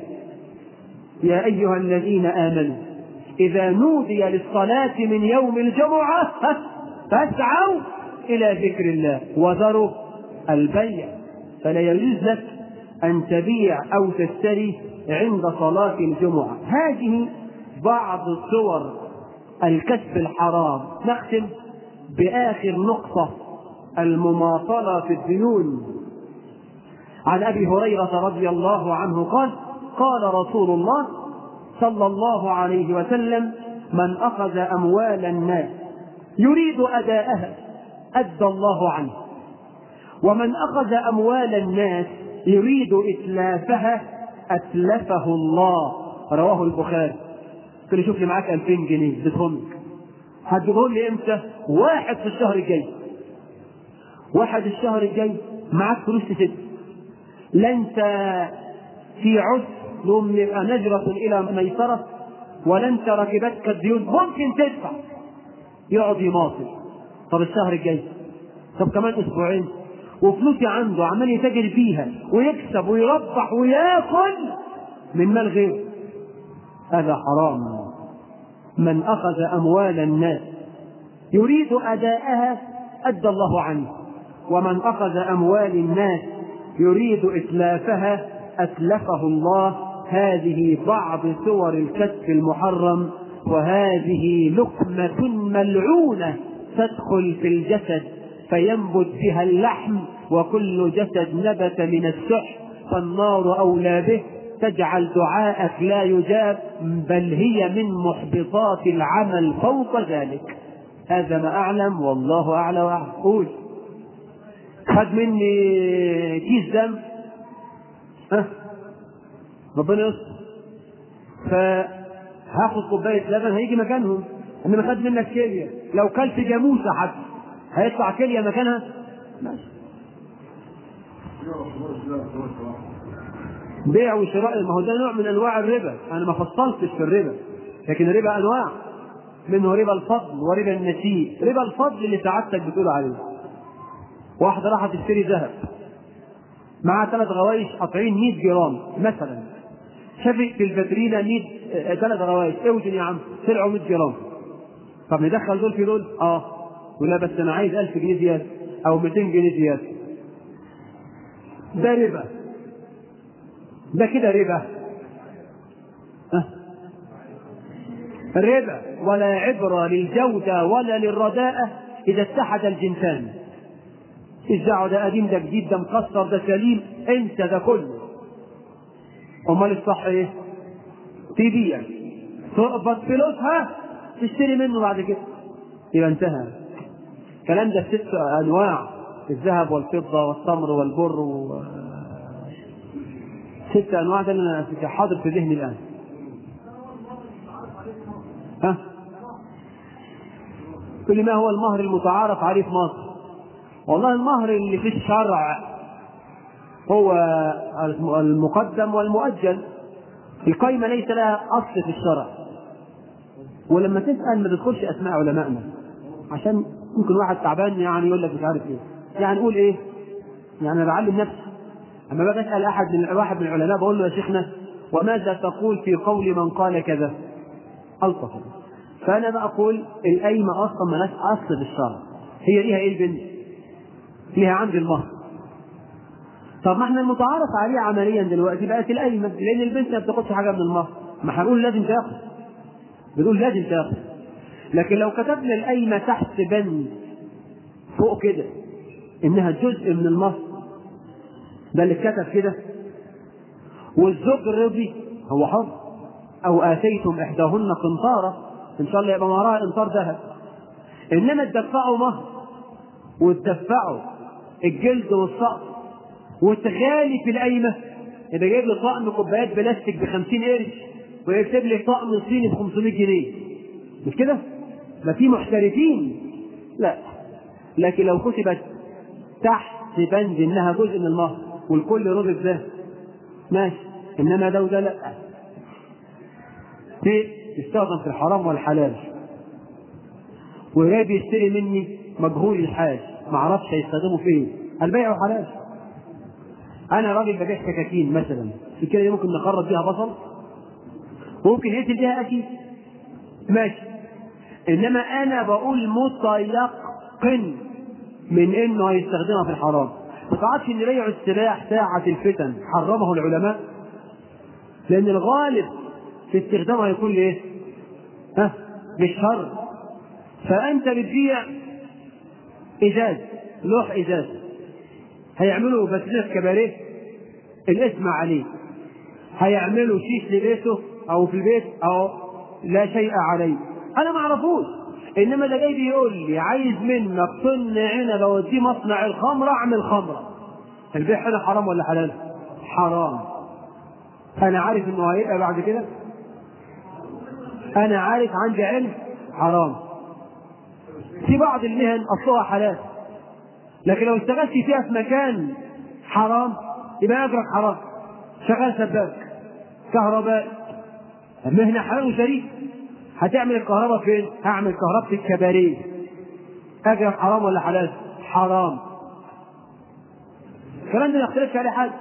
يا أيها الذين آمنوا إذا نودي للصلاة من يوم الجمعة فاسعوا إلى ذكر الله وذروا البيع. فلا يجوز لك أن تبيع أو تشتري عند صلاة الجمعة. هذه بعض صور الكسب الحرام. نختم بآخر نقطة، المماطلة في الديون. عن أبي هريرة رضي الله عنه قال: قال رسول الله صلى الله عليه وسلم: من أخذ أموال الناس يريد أداءها أدى الله عنه، ومن أخذ أموال الناس يريد إتلافها أتلفه الله. رواه البخاري. كل شوف لي معاك 2000 جنيه اديتهم هتجيبهم لي امتى؟ واحد في الشهر الجاي. واحد الشهر الجاي معاك فلوس تسد، لا انت في عسر نقوم نبقى نجرة الى ميسرة، ولا انت راكبتك الديون ممكن تدفع. يقعد يماطل. طب الشهر الجاي، طب كمان اسبوعين، وفلوسي عنده عمال يتاجر فيها ويكسب ويربح وياكل من مال غيره. هذا حرام. من أخذ أموال الناس يريد أداءها أدى الله عنه، ومن أخذ أموال الناس يريد إتلافها أتلفه الله. هذه بعض صور الكسب المحرم، وهذه لقمة ملعونة تدخل في الجسد فينبت بها اللحم، وكل جسد نبت من السحر فالنار أولى به. تجعل دعاءك لا يجاب، بل هي من محبطات العمل فوق ذلك. هذا ما أعلم، والله أعلى وأعلم. قول. خد مني كيس دم، ربنا يستر، فهاخد كوباية لبن هيجي مكانهم. انما خد منك كلية، لو كلت جاموسة حتى هيطلع كلية مكانها. ماشي. بيع وشراء، ما هو ده نوع من انواع الربا. انا ما فصلتش في الربا، لكن الربا انواع، منه ربا الفضل وربا النسيء. ربا الفضل اللي سعادتك بتقول عليه، واحدة راحت تشتري ذهب معها 3 غوايش قاطعين 100 جرام مثلا، شافت في الفاترينا 3 غوايش، اوزن يا عم، طلعوا 100 جرام. طب ندخل دول في دول؟ ولا بس انا عايز 1000 جنيه زياده او 200 جنيه زياده. ده ربا، ده كده ربا. الربا ولا عبرة للجودة ولا للرداءة إذا اتحد الجنسان. الزعو ده قديم، ده جديد، ده مكسر، ده سليم، انسى ده كله. امال الصح ايه؟ تبيع، تقبض فلوسها، تشتري منه بعد كده، يبقى انتهى. الكلام ده 6 انواع: الذهب والفضة والتمر والبر 6 انواع. ده اللي انا حاضر في ذهني الان. كل ما هو المهر المتعارف عليه في مصر. والله المهر اللي في الشرع هو المقدم والمؤجل. القيمة ليس لها أصل في الشرع، ولما تسأل ما تدخلش أسماء علمائنا، عشان ممكن واحد تعبان يعني يقول لك مش عارف ايه، يعني نقول ايه؟ يعني انا بعلم نفسي. اما باجي اسال واحد من العلماء بقول له: يا شيخنا وماذا تقول في قول من قال كذا؟ ألطف. فانا بقول القايمة اصلا مالهاش اصل في الشرع. هي ليها ايه البنت؟ ليها عند المهر. طب ما احنا المتعارف عليه عمليا دلوقتي بقت القايمة، لان البنت ما بتاخدش حاجة من المهر. ما هنقول لازم تاخد، بنقول لازم تاخد. لكن لو كتبنا القايمة تحت بند فوق كده انها جزء من المهر، ده اللي اتكتب كده، والزوج الرضي هو حر، او اتيتم احداهن قنطارة، ان شاء الله يبقى مهرها قنطار ذهب. انما تدفعوا مهر وتدفعوا الجلد والصقر وتغالي في القايمة، يبقى جايب لي طقم كوبايات بلاستيك ب50 قرش ويكتب لي طقم صيني ب500 جنيه. مش كده؟ ما في محترفين. لا، لكن لو كتبت تحت بند انها جزء من المهر والكل رضي ده ماشي، انما ده وده لا. في يستخدم في الحرام والحلال، وجاي بيشتري مني مجهول الحال ما اعرفش هيستخدمه فين، البيع حلال. انا راجل ببيع سكاكين مثلا، السكينه دي ممكن نخرط بيها بصل، ممكن يقتل بيها اكيد ماشي، انما انا بقول متيقن من انه هيستخدمها في الحرام. ما تعرفش ان بيع السلاح ساعة الفتن حرمه العلماء، لان الغالب في استخدامه هيكون ايه؟ مش شر. فانت بتبيع ازاز، لوح ازاز، هيعملوا بسيط كباريه الاسم عليه، هيعملوا شيش لبيته او في البيت او لا شيء عليه، انا ما اعرفوش، انما ده جاي بيقول لي عايز منك طن عنب اوديه مصنع الخمره اعمل خمره. البيع هنا حرام ولا حلال؟ حرام. انا عارف انه هيبقى بعد كده، انا عارف عندي علم حرام. في بعض المهن اصلها حلال، لكن لو اشتغلت فيها في مكان حرام يبقى اجرك حرام. شغال سباك كهرباء، مهنه حلال وشريك، هتعمل الكهرباء فين؟ هعمل كهرباء الكباريه، اجرك حرام ولا حلال؟ حرام. الكلام ده ما يختلفش عليه حد.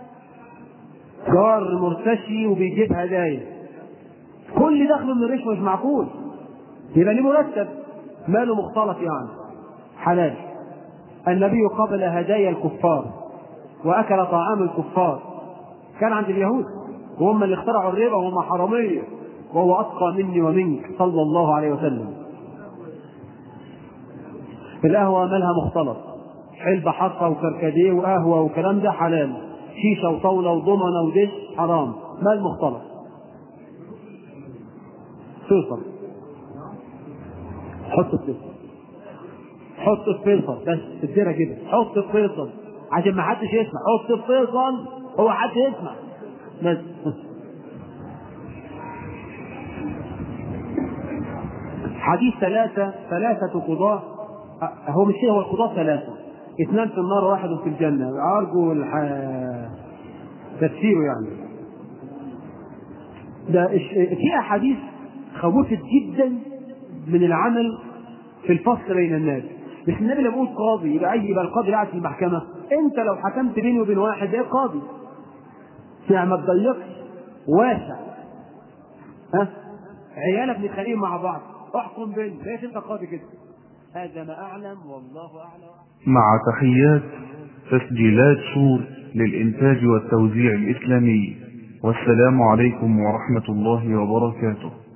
جار مرتشي وبيجيب هدايا، كل دخله من الرشوه مش معقول، يبقى ليه مرتب، ماله مختلط يعني حلال. النبي قبل هدايا الكفار واكل طعام الكفار، كان عند اليهود وهم اللي اخترعوا الربا وهم حراميه، وهو اتقى مني ومنك صلى الله عليه وسلم. القهوه مالها مختلط، حلبة حصى وكركديه وقهوه وكلام ده حلال، شيشه وطاوله وضمنه ودش حرام، مال مختلط. فيصل، حط الفيصل، حط الفيصل بس تديرها كده، حط الفيصل عشان ما حدش يسمع، حط الفيصل هو حد يسمع بس. حديث ثلاثة قضاة، هو مش هو القضاة ثلاثة، اثنان في النار واحد في الجنة، أرجو تفسيره يعني. ده في أحاديث خوفت جدا من العمل في الفصل بين الناس. مش النبي لما يقول قاضي يبقى القاضي قاعد في المحكمة، انت لو حكمت بيني وبين واحد ايه قاضي يعني، ما تضيقش واسع، عيالك متخانقين مع بعض احكم بينهم، ليش انت قاضي كده؟ هذا ما اعلم والله اعلم. مع تحيات تسجيلات شور للإنتاج والتوزيع الإسلامي، والسلام عليكم ورحمة الله وبركاته.